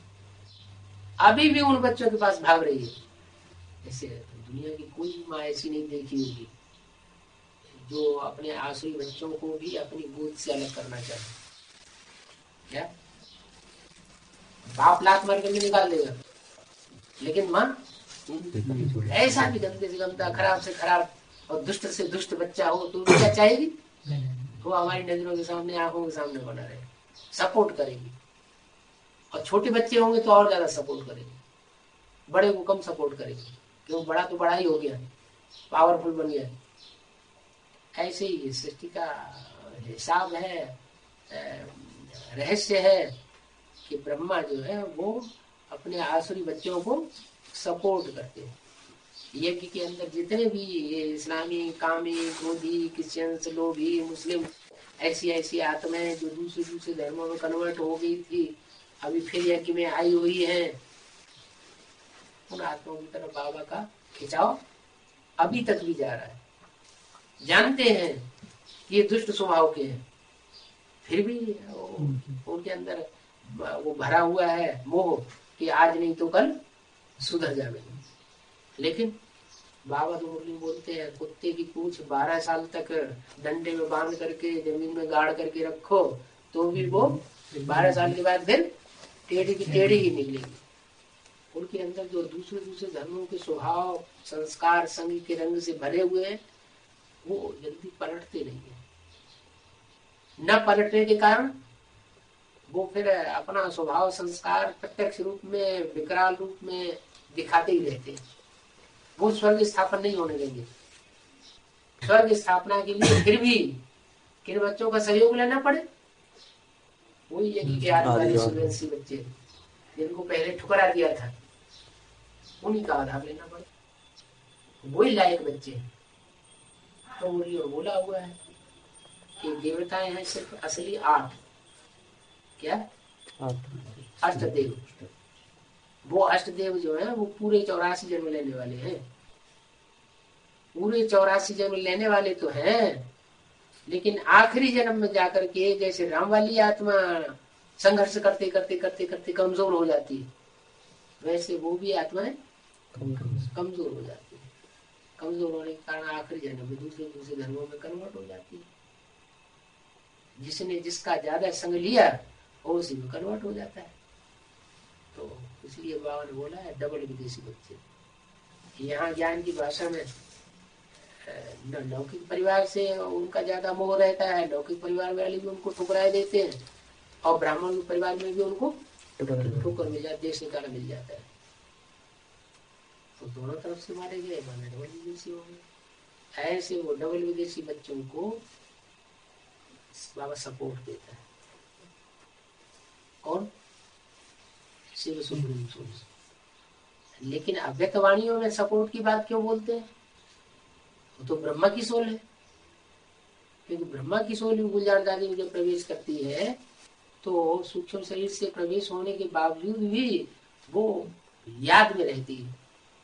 अभी भी उन बच्चों के पास भाग रही है। ऐसे दुनिया की कोई माँ ऐसी नहीं देखी होगी जो अपने आसुरी बच्चों को भी अपनी गोद से अलग करना चाहे। क्या बाप लात मार के निकाल देगा, लेकिन माँ ऐसा भी गंदे से गंदा, खराब से खराब और दुष्ट से दुष्ट बच्चा हो तो क्या चाहेगी? वो हमारी नजरों के सामने, आंखों के सामने बना रहे, सपोर्ट करेगी। और छोटे बच्चे होंगे तो और ज्यादा सपोर्ट करेगी, बड़े को कम सपोर्ट करेगी क्यों? बड़ा तो बड़ा ही हो गया, पावरफुल बन गया। ऐसे ही सृष्टि का हिसाब है, रहस्य है कि ब्रह्मा जो है वो अपने आसुरी बच्चों को सपोर्ट करते हैं। यज्ञ के अंदर जितने भी ये इस्लामी, कामी, क्रोधी, क्रिश्चियंस, लोभी, मुस्लिम, ऐसी ऐसी आत्माएं जो दूसरे दूसरे धर्मों में कन्वर्ट हो गई थी, अभी फिर यज्ञ में आई हुई है, उन आत्माओं की तरफ बाबा का खिंचाव अभी तक भी जा रहा है। जानते हैं कि ये दुष्ट स्वभाव के हैं, फिर भी उनके अंदर वो भरा हुआ है मोह कि आज नहीं तो कल सुधर जाएंगे। लेकिन बाबा तो मुरली बोलते हैं, कुत्ते की पूंछ बारह साल तक डंडे में बांध करके जमीन में गाड़ करके रखो तो भी वो बारह साल के बाद फिर टेढ़ी की टेढ़ी ही निकलेगी। उनके अंदर जो दूसरे दूसरे धर्मों के स्वभाव, संस्कार, संग के रंग से भरे हुए हैं, वो जल्दी पलटते नहीं है। न पलटने के कारण वो फिर अपना स्वभाव, संस्कार प्रत्यक्ष रूप में, विकराल रूप में दिखाते ही रहते हैं। वो स्वर्ग स्थापन नहीं होने देंगे। स्वर्ग स्थापना के लिए फिर भी किन बच्चों का सहयोग लेना पड़े? वही यज्ञ के आदिवासी सूर्यवंशी बच्चे जिनको पहले ठुकरा दिया था, उन्हीं का आधार लेना पड़े। वही लायक बच्चे। तो मुरली और बोला हुआ है कि देवताएं हैं सिर्फ असली आठ। क्या? अष्ट देव। वो अष्टदेव जो है वो पूरे चौरासी जन्म लेने वाले हैं, पूरे चौरासी जन्म लेने वाले तो हैं, लेकिन आखिरी जन्म में जाकर के जैसे राम वाली आत्मा संघर्ष करते करते करते करते कमजोर हो जाती है, वैसे वो भी आत्माएं कमजोर हो जाती है। कमजोर होने के कारण आखिरी जन्म में दूसरे दूसरे धर्मों में कन्वर्ट हो जाती है। जिसने जिसका ज्यादा संग लिया वो उसी में कन्वर्ट हो जाता है। तो इसलिए बाबा ने बोला है डबल विदेशी बच्चे। यहाँ ज्ञान की भाषा में लौकिक परिवार से उनका ज्यादा मोह रहता है, लौकिक परिवार वाले भी उनको ठुकराए देते हैं, और ब्राह्मण परिवार में भी उनको ठोकर मिल जाती, देश निकाला मिल जाता है। तो दोनों तरफ से मारे गए, माने डबल विदेशी हो गए। ऐसे वो डबल विदेशी बच्चों को बाबा सपोर्ट देता है। कौन? Shiv supreme source. लेकिन अव्यक्त वाणियों में सपोर्ट की बात क्यों बोलते हैं? वो तो ब्रह्मा की सोल है, क्योंकि ब्रह्मा की सोल गुलजार दादी में जब प्रवेश करती है तो सूक्ष्म शरीर से प्रवेश होने के बावजूद भी वो याद में रहती है।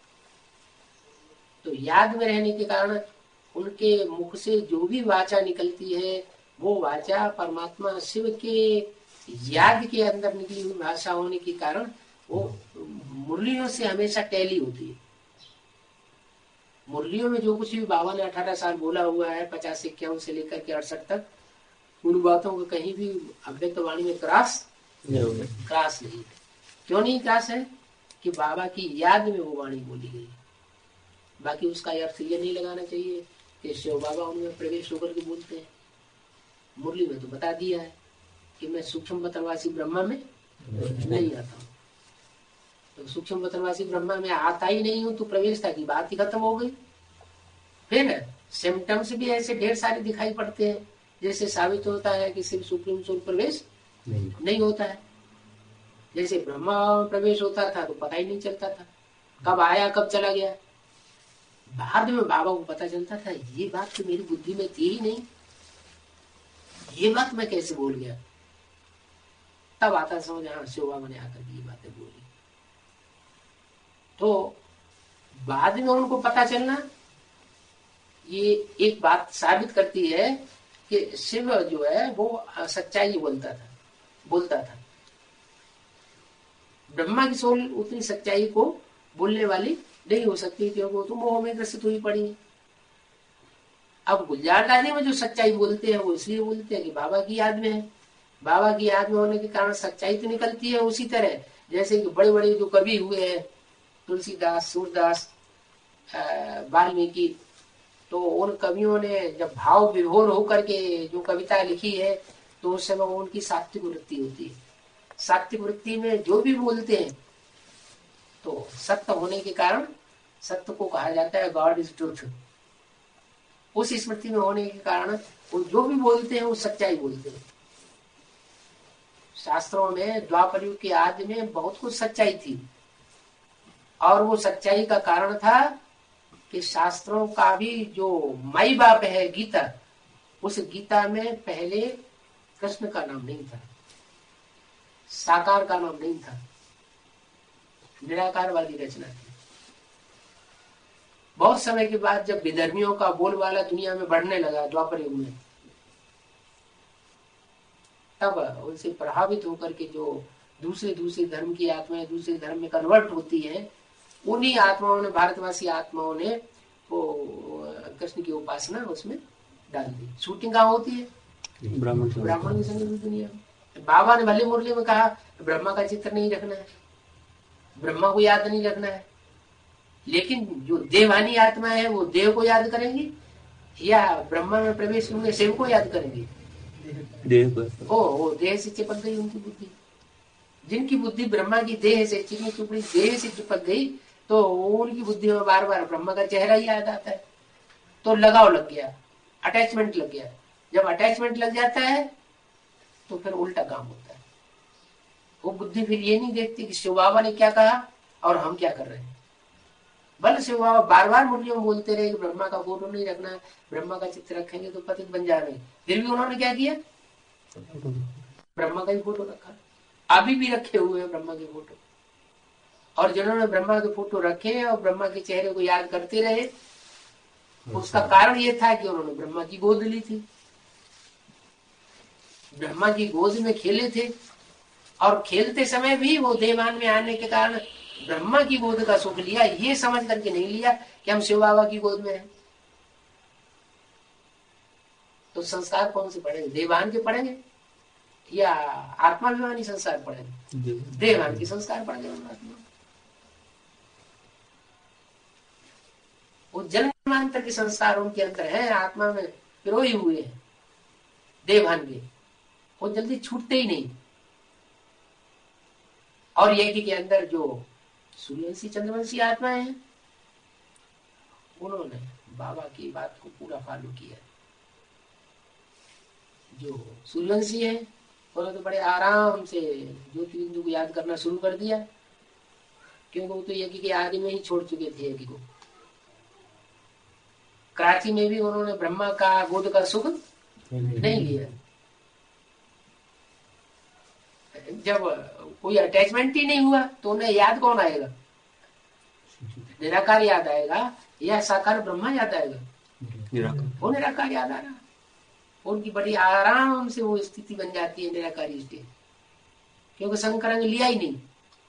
तो याद में रहने के कारण उनके मुख से जो भी वाचा निकलती है वो वाचा परमात्मा शिव के याद के अंदर निकली हुई भाषा होने के कारण वो मुरलियों से हमेशा टैली होती है। मुरलियों में जो कुछ भी बाबा ने अठारह साल बोला हुआ है, पचास इक्यावन से लेकर के अड़सठ तक, उन बातों को कहीं भी अव्यक्त वाणी में क्रॉस नहीं क्रॉस नहीं। क्यों नहीं क्रॉस है? कि बाबा की याद में वो वाणी बोली गई। बाकी उसका अर्थ ये नहीं लगाना चाहिए कि शिव बाबा उनमें प्रवेश होकर के बोलते हैं। मुरली में तो बता दिया है कि मैं सूक्ष्म बतनवासी ब्रह्मा में नहीं आता हूँ। तो सूक्ष्म बतनवासी ब्रह्मा में आता ही नहीं हूँ तो प्रवेश था की बात ही खत्म हो गई। फिर सिम्टम्स भी ऐसे ढेर सारे दिखाई पड़ते हैं, जैसे साबित होता है कि सिर्फ सुप्रीम सोल प्रवेश नहीं, नहीं होता है। जैसे ब्रह्मा प्रवेश होता था तो पता ही नहीं चलता था कब आया कब चला गया। बाद में बाबा को पता चलता था ये बात तो मेरी बुद्धि में थी ही नहीं, ये बात मैं कैसे बोल गया। तब आता समझ, हाँ शिव बाबा ने आकर ये बातें बोली। तो बाद में उनको पता चलना ये एक बात साबित करती है कि शिव जो है वो सच्चाई बोलता था बोलता था ब्रह्मा की सोल उतनी सच्चाई को बोलने वाली नहीं हो सकती, क्योंकि वो तो मोह में ग्रसित हुई पड़ी है। अब गुलजार दादी में जो सच्चाई बोलते हैं वो इसलिए बोलते हैं कि बाबा की याद में है। बाबा की याद में होने के कारण सच्चाई तो निकलती है। उसी तरह जैसे कि बड़े बड़े जो कवि हुए हैं, तुलसीदास, सूरदास, वाल्मीकि, तो उन कवियों ने जब भाव विभोर होकर के जो कविता लिखी है तो उस समय उनकी सात्विक वृत्ति होती है। सात्विक वृत्ति में जो भी बोलते हैं तो सत्य होने के कारण सत्य को कहा जाता है गॉड इज ट्रूथ। उस स्मृति में होने के कारण वो जो भी बोलते हैं वो सच्चाई बोलते हैं। शास्त्रों में द्वापर युग के आदि में बहुत कुछ सच्चाई थी, और वो सच्चाई का कारण था कि शास्त्रों का भी जो माई बाप है गीता, उस गीता में पहले कृष्ण का नाम नहीं था, साकार का नाम नहीं था, निराकारवादी रचना थी। बहुत समय के बाद जब विधर्मियों का बोलबाला दुनिया में बढ़ने लगा द्वापर युग में, तब उनसे प्रभावित होकर के जो दूसरे दूसरे धर्म की आत्माएं दूसरे धर्म में कन्वर्ट होती हैं, उन्हीं आत्माओं ने, भारतवासी आत्माओं ने वो कृष्ण की उपासना उसमें डाल दी। शूटिंग कहाँ होती है? ब्राह्मण ब्राह्मण की संग दुनिया में। बाबा ने भले मुरली में कहा ब्रह्मा का चित्र नहीं रखना है, ब्रह्मा को याद नहीं रखना है, लेकिन जो देवानी आत्मा है वो देव को याद करेंगी या ब्रह्मा में प्रवेश होंगे शिव को याद करेंगे? देव को। ओ, ओ देह से चिपक गई उनकी बुद्धि। जिनकी बुद्धि ब्रह्मा की देह से, चिकनी चुपड़ी देह से चिपक गई, तो उनकी बुद्धि में बार बार ब्रह्मा का चेहरा ही याद आता है। तो लगाव लग गया, अटैचमेंट लग गया। जब अटैचमेंट लग जाता है तो फिर उल्टा काम होता है। वो बुद्धि फिर ये नहीं देखती कि शिव बाबा ने क्या कहा और हम क्या कर रहे हैं। बल शिव बाबा बार बार मुरलियों में बोलते रहे कि ब्रह्मा का फोटो नहीं रखना, ब्रह्मा का चित्र रखेंगे तो पतित बन जाएंगे। फिर भी उन्होंने क्या किया? ब्रह्मा का ही फोटो रखा। अभी भी रखे हुए हैं ब्रह्मा के फोटो, और जिन्होंने ब्रह्मा के फोटो रखे और ब्रह्मा के चेहरे को याद करते रहे, उसका कारण ये था कि उन्होंने ब्रह्मा की गोद ली थी, ब्रह्मा की गोद में खेले थे, और खेलते समय भी वो देवान में आने के कारण ब्रह्मा की गोद का सुख लिया, ये समझ करके नहीं लिया कि हम शिव बाबा की गोद में हैं। तो संस्कार कौन से पढ़ेंगे, देवान के पढ़ेंगे या आत्माभिमानी संस्कार पढ़ेंगे? देवान के संस्कार पढ़ेंगे। वो जन्मांतर के संस्कार उनके अंदर है, आत्मा में पिरोए हुए हैं देवान के, वो जल्दी छूटते ही नहीं। और यज्ञ के अंदर जो सूर्यवंशी चंद्रवंशी आत्माएं हैं, उन्होंने बाबा की बात को पूरा फॉलो किया। जो सूर्यवंशी है उन्होंने तो बड़े आराम से ज्योति बिंदु को याद करना शुरू कर दिया, क्योंकि वो तो यज्ञ के आदि में ही छोड़ चुके थे यज्ञ को। कराची में भी उन्होंने ब्रह्मा का गोद का सुख नहीं लिया। जब कोई अटैचमेंट ही नहीं हुआ तो उन्हें याद कौन आएगा? निराकार याद आएगा या साकार ब्रह्मा याद आएगा? वो निराकार याद आ रहा। उनकी बड़ी आराम से वो स्थिति बन जाती है निराकारी स्थिति, क्योंकि शंकर ने लिया ही नहीं।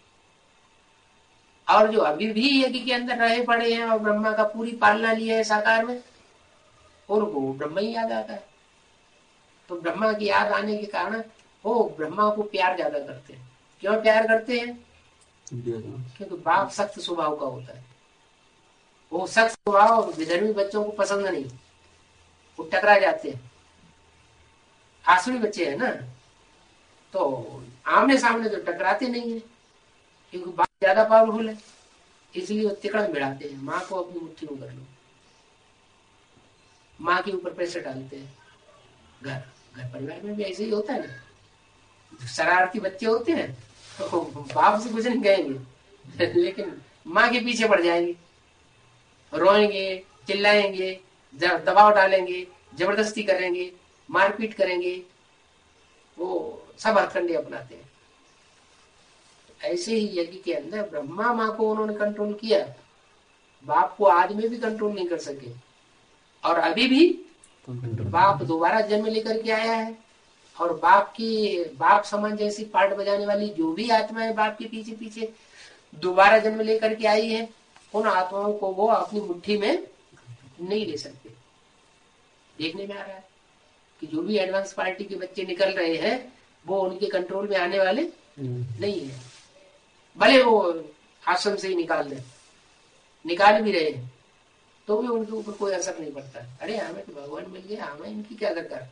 और जो अभी भी यज्ञ के अंदर रहे पड़े हैं और ब्रह्मा का पूरी पालना लिया है साकार में, उनको ब्रह्मा ही याद आता है। तो ब्रह्मा की याद आने के कारण वो ब्रह्मा को प्यार ज्यादा करते हैं। क्यों प्यार करते हैं? क्योंकि बाप सख्त स्वभाव का होता है। वो सख्त स्वभाव विधर्मी बच्चों को पसंद नहीं, वो टकरा जाते हैं। आसुरी बच्चे हैं ना, तो आमने सामने तो टकराते नहीं है, क्योंकि बाप ज्यादा पावरफुल है, इसलिए वो तिकड़ मिलाते हैं। माँ को अपनी मुट्ठी में कर लो, माँ के ऊपर प्रेशर डालते हैं। घर घर परिवार में भी ऐसे ही होता है ना, शरारती बच्चे होते हैं तो बाप से कुछ नहीं कहेंगे, लेकिन माँ के पीछे पड़ जाएंगे, रोएंगे, चिल्लाएंगे, दबाव डालेंगे, जबरदस्ती करेंगे, मारपीट करेंगे, वो सब हथकंडे अपनाते हैं। ऐसे ही यज्ञ के अंदर ब्रह्मा माँ को उन्होंने कंट्रोल किया, बाप को आज में भी कंट्रोल नहीं कर सके। और अभी भी बाप दोबारा जन्म लेकर के आया है, और बाप की बाप समान जैसी पार्ट बजाने वाली जो भी आत्माएं बाप के पीछे पीछे दोबारा जन्म लेकर के आई है, उन आत्माओं को वो अपनी मुट्ठी में नहीं ले सकते। देखने में आ रहा है कि जो भी एडवांस पार्टी के बच्चे निकल रहे हैं वो उनके कंट्रोल में आने वाले नहीं है। भले वो आश्रम से ही निकाल दें, निकाल भी रहे हैं तो भी उनके ऊपर कोई असर नहीं पड़ता। अरे हमें तो भगवान मिल गया, हमें इनकी क्या दरकार।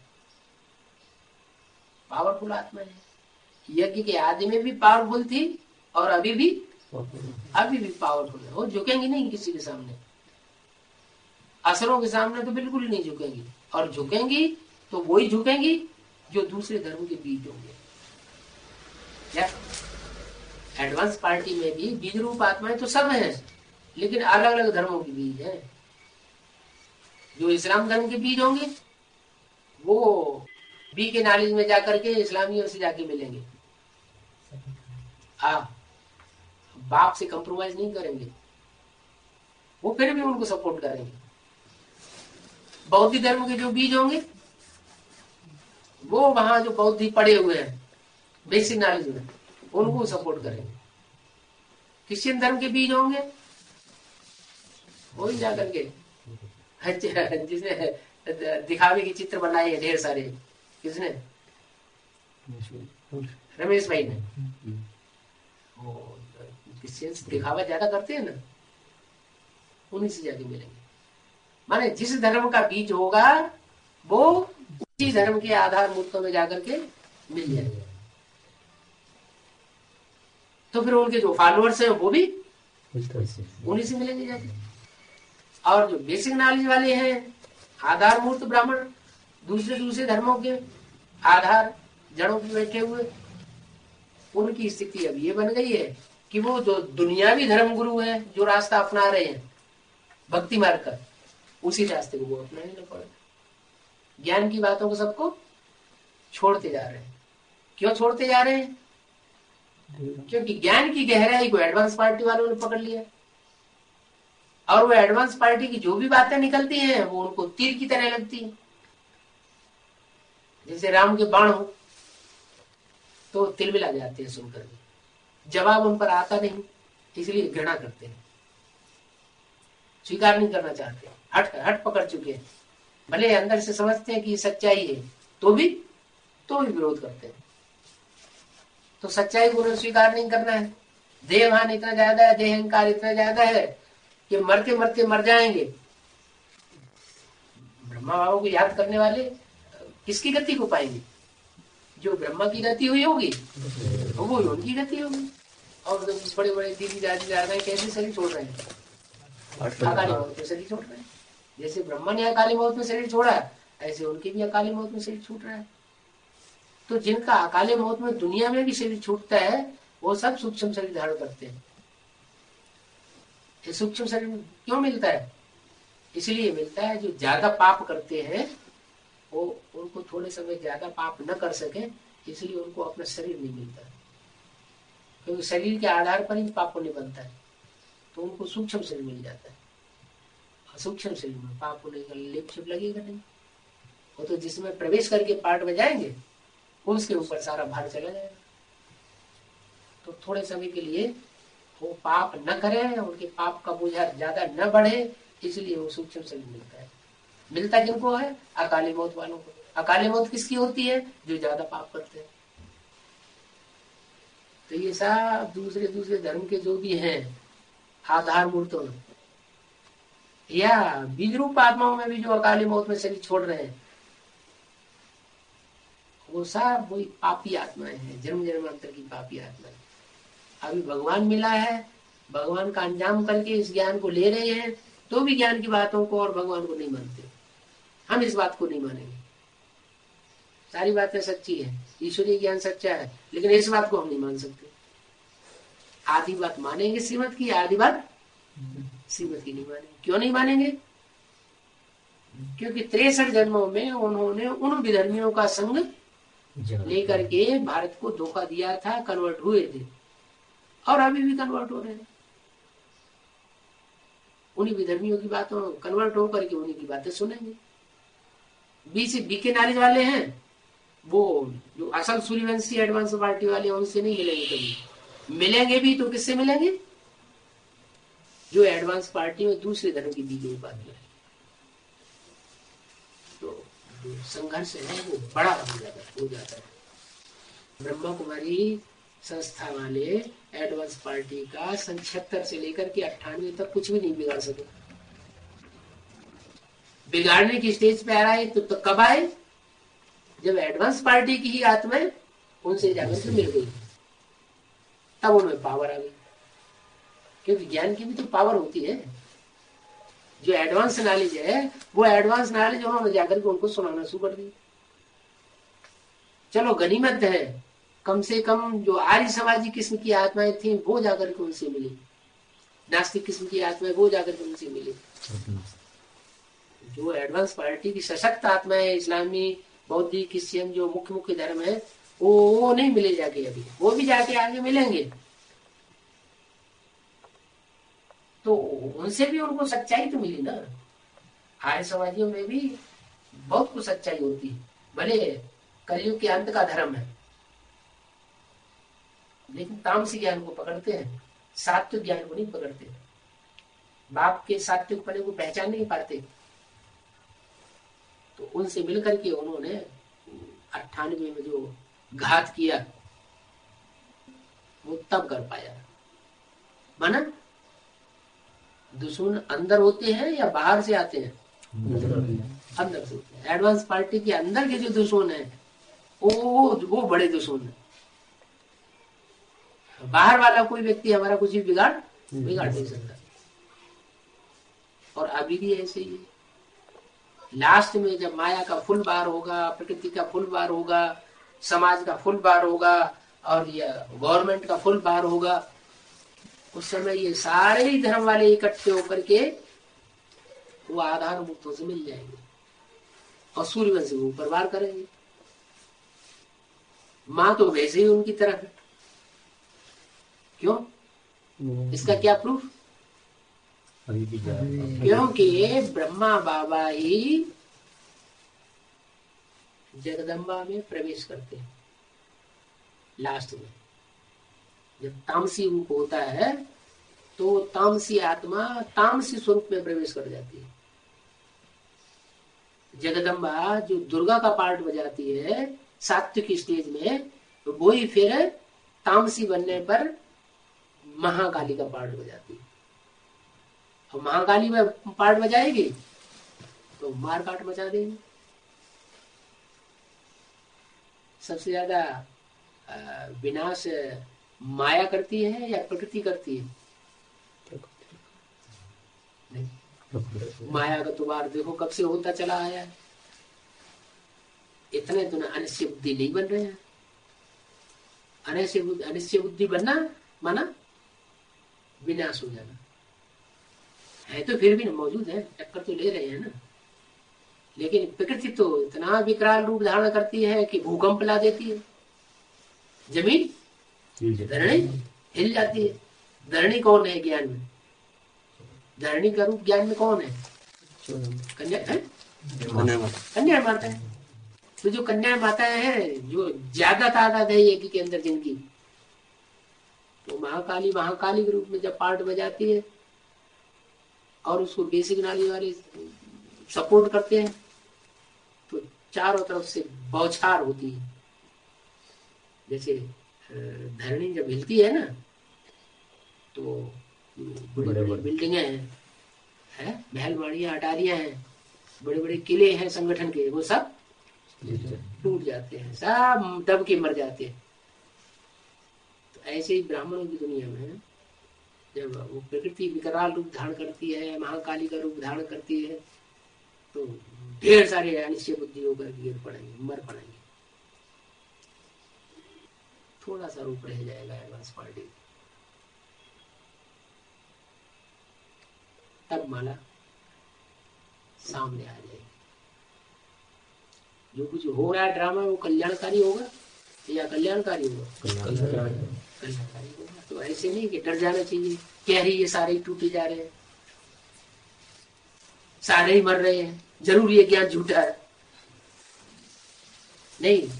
पावरफुल आत्मा है, यज्ञ के आदि में भी पावरफुल थी और अभी भी अभी भी पावरफुल है। वो झुकेंगी नहीं किसी के सामने, असरों के सामने तो बिल्कुल नहीं झुकेंगी, और झुकेंगी तो वही झुकेंगी जो दूसरे धर्म के बीज होंगे। क्या एडवांस पार्टी में भी बीज रूप आत्माएं तो सब हैं, लेकिन अलग अलग धर्मों के बीज हैं। जो इस्लाम धर्म के बीज होंगे वो बी के नॉलेज में जाकर के इस्लामियों से जाके मिलेंगे। हाँ, बाप से कंप्रोमाइज नहीं करेंगे, वो फिर भी उनको सपोर्ट करेंगे। बौद्ध धर्म के जो बीज होंगे वो वहां जो बौद्ध पड़े हुए हैं बेसिक नॉलेज में, उनको सपोर्ट करेंगे। क्रिश्चियन धर्म के बीज होंगे वही जाकर के जिसने दिखावे के चित्र बनाए हैं ढेर सारे, किसने? रमेश भाई ने। क्रिश्चियंस दिखावा ज्यादा करते हैं ना, उन्हीं से जाके मिलेंगे। माने जिस धर्म का बीज होगा वो उसी धर्म के आधार मूर्तों में जाकर के मिल जाएगा। तो फिर उनके जो फॉलोअर्स हैं वो भी उन्हीं से मिलेंगे जाके। और जो बेसिक नॉलेज वाले हैं आधार मूर्त ब्राह्मण, दूसरे दूसरे धर्मों के आधार जड़ों पे बैठे हुए, उनकी स्थिति अब ये बन गई है कि वो जो दुनियावी धर्म गुरु हैं जो रास्ता अपना रहे हैं भक्ति मार्ग का, उसी रास्ते को वो अपनाने लग पड़े। ज्ञान की बातों को सबको छोड़ते जा रहे हैं। क्यों छोड़ते जा रहे हैं? क्योंकि ज्ञान की गहराई को एडवांस पार्टी वालों ने पकड़ लिया, और वो एडवांस पार्टी की जो भी बातें निकलती हैं वो उनको तीर की तरह लगती है। जैसे राम के बाण हो तो तिलमिला जाते हैं सुनकर के, जवाब उन पर आता नहीं, इसलिए घृणा करते हैं, स्वीकार नहीं करना चाहते, हट हट पकड़ चुके हैं। भले अंदर से समझते हैं कि ये सच्चाई है तो भी तो भी विरोध करते हैं। तो सच्चाई को उन्हें स्वीकार नहीं करना है। देहभान इतना ज्यादा है, देह अहंकार इतना ज्यादा है कि मरते मरते मर जाएंगे। ब्रह्मा बाबा को याद करने वाले किसकी गति को पाएंगे? जो ब्रह्मा की गति हुई होगी तो वो उनकी गति होगी। और बड़े बड़े दीदी दादी जा रहे हैं, कैसे शरीर छोड़ रहे हैं? अकाली मौत में शरीर छोड़ रहे हैं। जैसे ब्रह्मा ने अकाली मौत में शरीर छोड़ा, ऐसे उनकी भी अकाली मौत में शरीर छूट रहा है। तो जिनका अकाली मौत में दुनिया में भी शरीर छूटता है वो सब सूक्ष्म शरीर धारण करते हैं। ये सूक्ष्म शरीर क्यों मिलता है? इसलिए मिलता है जो ज्यादा पाप करते हैं वो उनको थोड़े समय ज्यादा पाप न कर सके, इसलिए उनको अपना शरीर नहीं मिलता, क्योंकि शरीर के आधार पर ही पाप पुण्य बनता है। तो उनको सूक्ष्म शरीर मिल जाता है। सूक्ष्म शरीर में पाप पुण्य का लेप छिप लगेगा नहीं, वो तो जिसमें प्रवेश करके पार्ट में जाएंगे उसके ऊपर सारा भार चला जाएगा। तो थोड़े समय के लिए वो पाप न करें, उनके पाप का बोझा ज्यादा न बढ़े, इसलिए वो सूक्ष्म शरीर मिलता है। मिलता किनको है? अकाली मौत वालों को। अकाली मौत किसकी होती है? जो ज्यादा पाप करते हैं। तो ये सब दूसरे दूसरे धर्म के जो भी हैं आधार मूर्तों या बीज रूप आत्माओं में भी जो अकाली मौत में शरीर छोड़ रहे हैं वो सब वही पापी आत्माएं हैं, जन्म जन्मांतर की पापी आत्माएं। अभी भगवान मिला है, भगवान का अंजाम करके इस ज्ञान को ले रहे हैं, तो भी ज्ञान की बातों को और भगवान को नहीं मानते। हम इस बात को नहीं मानेंगे। सारी बातें सच्ची है, ईश्वरीय ज्ञान सच्चा है, लेकिन इस बात को हम नहीं मान सकते। आधी बात मानेंगे श्रीमत की, आधी बात श्रीमत की नहीं मानेंगे। क्यों नहीं मानेंगे? क्योंकि तिरसठ जन्मों में उन्होंने उन विधर्मियों का संग लेकर के भारत को धोखा दिया था, कन्वर्ट हुए थे और अभी भी कन्वर्ट हो रहे हैं। उन्हीं विधर्मियों की बातों कन्वर्ट होकर के उन्हीं की बातें सुनेंगे। बीच बीके नॉलेज वाले हैं वो जो असल सूर्यवंशी एडवांस पार्टी वाले, उनसे नहीं मिलेंगे कभी। मिलेंगे भी तो किससे मिलेंगे? जो एडवांस पार्टी में दूसरे धर्म की दी गई बात है। तो जो संघर्ष है वो बड़ा हो जाता है, हो जाता है। ब्रह्मा कुमारी संस्था वाले एडवांस पार्टी का सन छिहत्तर से लेकर के अट्ठानवे तक कुछ भी नहीं बिगाड़ सके। बिगाड़ने की स्टेज पे आ रहा है तो, तो कब आए? जब एडवांस पार्टी की ही आत्माएं उनसे जाकर के मिल गई, तब उनमें पावर आ गई। क्योंकि ज्ञान की भी तो पावर होती है। जो एडवांस नॉलेज है वो एडवांस नॉलेज उन्होंने जाकर के उनको सुनाना शुरू कर दी। चलो गनीमत है, कम से कम जो आर्य समाजी किस्म की आत्माएं थी वो जाकर के उनसे मिली, नास्तिक किस्म की आत्माएं वो जाकर के उनसे मिली। जो एडवांस पार्टी की सशक्त आत्माएं इस्लामी, बौद्धी, क्रिश्चियन जो मुख्य मुख्य धर्म है वो वो नहीं मिले जाके, अभी वो भी जाके आगे मिलेंगे। तो उनसे भी उनको सच्चाई तो मिली ना। आर्य समाजियों में भी बहुत कुछ सच्चाई होती है। भले कलयुग के अंत का धर्म है लेकिन तामसिक ज्ञान को पकड़ते हैं, सात्विक ज्ञान को नहीं पकड़ते। बाप के सात्विक पने को पहचान नहीं पाते। तो उनसे मिलकर के उन्होंने अट्ठानवे में जो घात किया वो तब कर पाया। माना दुश्मन अंदर होते हैं या बाहर से आते हैं? अंदर से होते हैं। एडवांस पार्टी के अंदर के जो दुश्मन है वो वो बड़े दुश्मन है। बाहर वाला कोई व्यक्ति हमारा कुछ भी बिगाड़ बिगाड़ नहीं सकता। और अभी भी ऐसे ही है। लास्ट में जब माया का फुल बार होगा, प्रकृति का फुल बार होगा, समाज का फुल बार होगा और ये गवर्नमेंट का फुल बार होगा, उस समय ये सारे ही धर्म वाले इकट्ठे होकर के वो आधार मुक्तों से मिल जाएंगे और सूर्यवंश को ऊपर बार करेंगे। माँ तो वैसे ही उनकी तरफ है, क्यों? इसका क्या प्रूफ? अभी भी जा रहा है। क्योंकि ब्रह्मा बाबा ही जगदम्बा में प्रवेश करते हैं लास्ट में। जब तामसी रूप होता है तो तामसी आत्मा तामसी स्वरूप में प्रवेश कर जाती है। जगदम्बा जो दुर्गा का पार्ट बजाती है सात्विक स्टेज में, तो वो ही फिर तामसी बनने पर महाकाली का पार्ट बजाती है। और महाकाली में पार्ट बजाएगी तो मार काट मचा देगी। सबसे ज्यादा विनाश माया करती है या प्रकृति करती है? नहीं। माया का तुबार देखो कब से होता चला आया है। इतने तो अनिश्चय बुद्धि नहीं बन रहे हैं। अनिश्चय बुद्धि अनिश्चय बुद्धि बनना माना विनाश हो जाना है। तो फिर भी ना मौजूद है, टक्कर तो ले रहे हैं ना। लेकिन प्रकृति तो इतना विकराल रूप धारण करती है कि भूकंप ला देती है, जमीन धरणी हिल जाती है। धरणी कौन है ज्ञान में? धरणी का रूप ज्ञान में कौन है? कन्या है, कन्या माता है। तो जो कन्या माताएं हैं जो ज्यादा तादाद है एक के अंदर जिनकी, तो महाकाली महाकाली के रूप में जब पार्ट बजाती है और उसको बेसिक नाली वाले सपोर्ट करते हैं तो चारों तरफ से बौछार होती है। जैसे धरणी जब हिलती है ना तो बड़ी बड़ी बिल्डिंगें हैं, है महल माड़ियां अटारियां हैं, बड़े बड़े किले हैं संगठन के, वो सब टूट जाते हैं, सब दब के मर जाते हैं। तो ऐसे ही ब्राह्मणों की दुनिया में जब वो प्रकृति विकराल रूप धारण करती है, महाकाली का रूप धारण करती है, तो ढेर सारे अनिश्चय बुद्धि होकर गिर पड़ेंगे, मर पड़ेंगे। थोड़ा सा रूप रह जाएगा एडवांस पार्टी, तब माला सामने आ जाएगी। जो कुछ हो रहा है ड्रामा वो कल्याणकारी होगा या कल्याणकारी होगा? कल्याणकारी होगा। तो ऐसे नहीं कि डर जाना चाहिए, कह रही ये सारे ही टूटे जा रहे हैं, सारे ही मर रहे हैं, जरूर ये ज्ञान झूठा है। नहीं,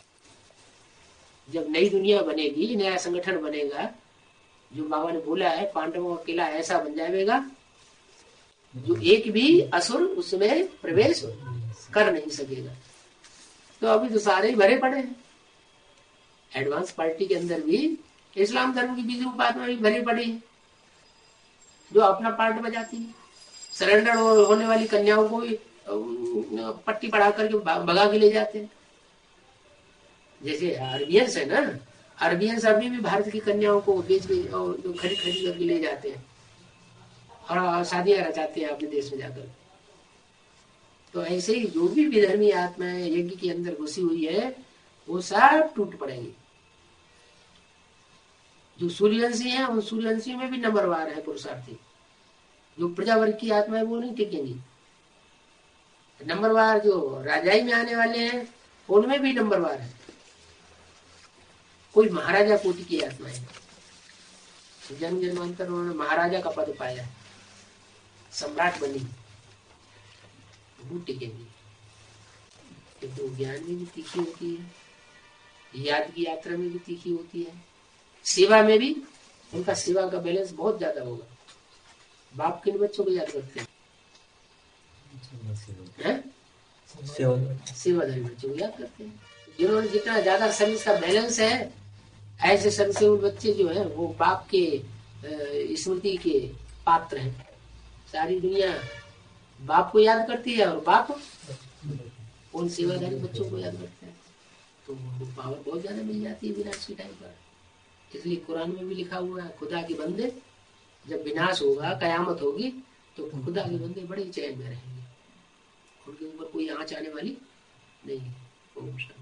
जब नई दुनिया बनेगी, नया संगठन बनेगा, जो बाबा ने बोला है पांडवों का किला ऐसा बन जाएगा जो एक भी असुर उसमें प्रवेश कर नहीं सकेगा। तो अभी तो सारे ही भरे पड़े हैं। एडवांस पार्टी के अंदर भी इस्लाम धर्म की बीज रूप आत्मा भी भरी पड़ी है जो अपना पार्ट बजाती है। सरेंडर होने वाली कन्याओं को भी पट्टी पढ़ा करके भगा के ले जाते हैं। जैसे अरबियंस है ना, अरबियंस अभी भी भारत की कन्याओं को बेच खरीद खरीद करके ले जाते हैं और शादियां रचाते हैं अपने देश में जाकर। तो ऐसे ही जो भी विधर्मी आत्माएं यज्ञ के अंदर घुसी हुई है वो सब टूट पड़ेंगी। जो सूर्यवंशी है उन सूर्यवंशी में भी नंबरवार है पुरुषार्थी। जो प्रजावर्ग की आत्मा है वो नहीं टिकेंगी। नंबरवार जो राजाई में आने वाले हैं उनमें भी नंबरवार है। कोई महाराजा कोटि की आत्मा है, जन्म जन्मांतर उन्होंने महाराजा का पद पाया, सम्राट बनी, वो टिकेंगी। क्योंकि वो ज्ञान में भी तीखी होती है, याद की यात्रा में भी तीखी होती है, सेवा में भी उनका सेवा का बैलेंस बहुत ज्यादा होगा। बाप किन बच्चों को याद करते हैं? सेवाधारी बच्चों को याद करते हैं। जिन्होंने जितना ज्यादा सर्विस का बैलेंस है, ऐसे सर्विसेबल बच्चे जो है वो बाप के स्मृति के पात्र हैं। सारी दुनिया बाप को याद करती है और बाप उन सेवाधारी बच्चों को याद करते हैं। तो वो पावर बहुत ज्यादा मिल जाती है विनाश के टाइम पर। इसलिए कुरान में भी लिखा हुआ है, खुदा के बंदे जब विनाश होगा, कयामत होगी, तो खुदा के बंदे बड़े चैन में रहेंगे, उनके ऊपर कोई आंच आने वाली नहीं।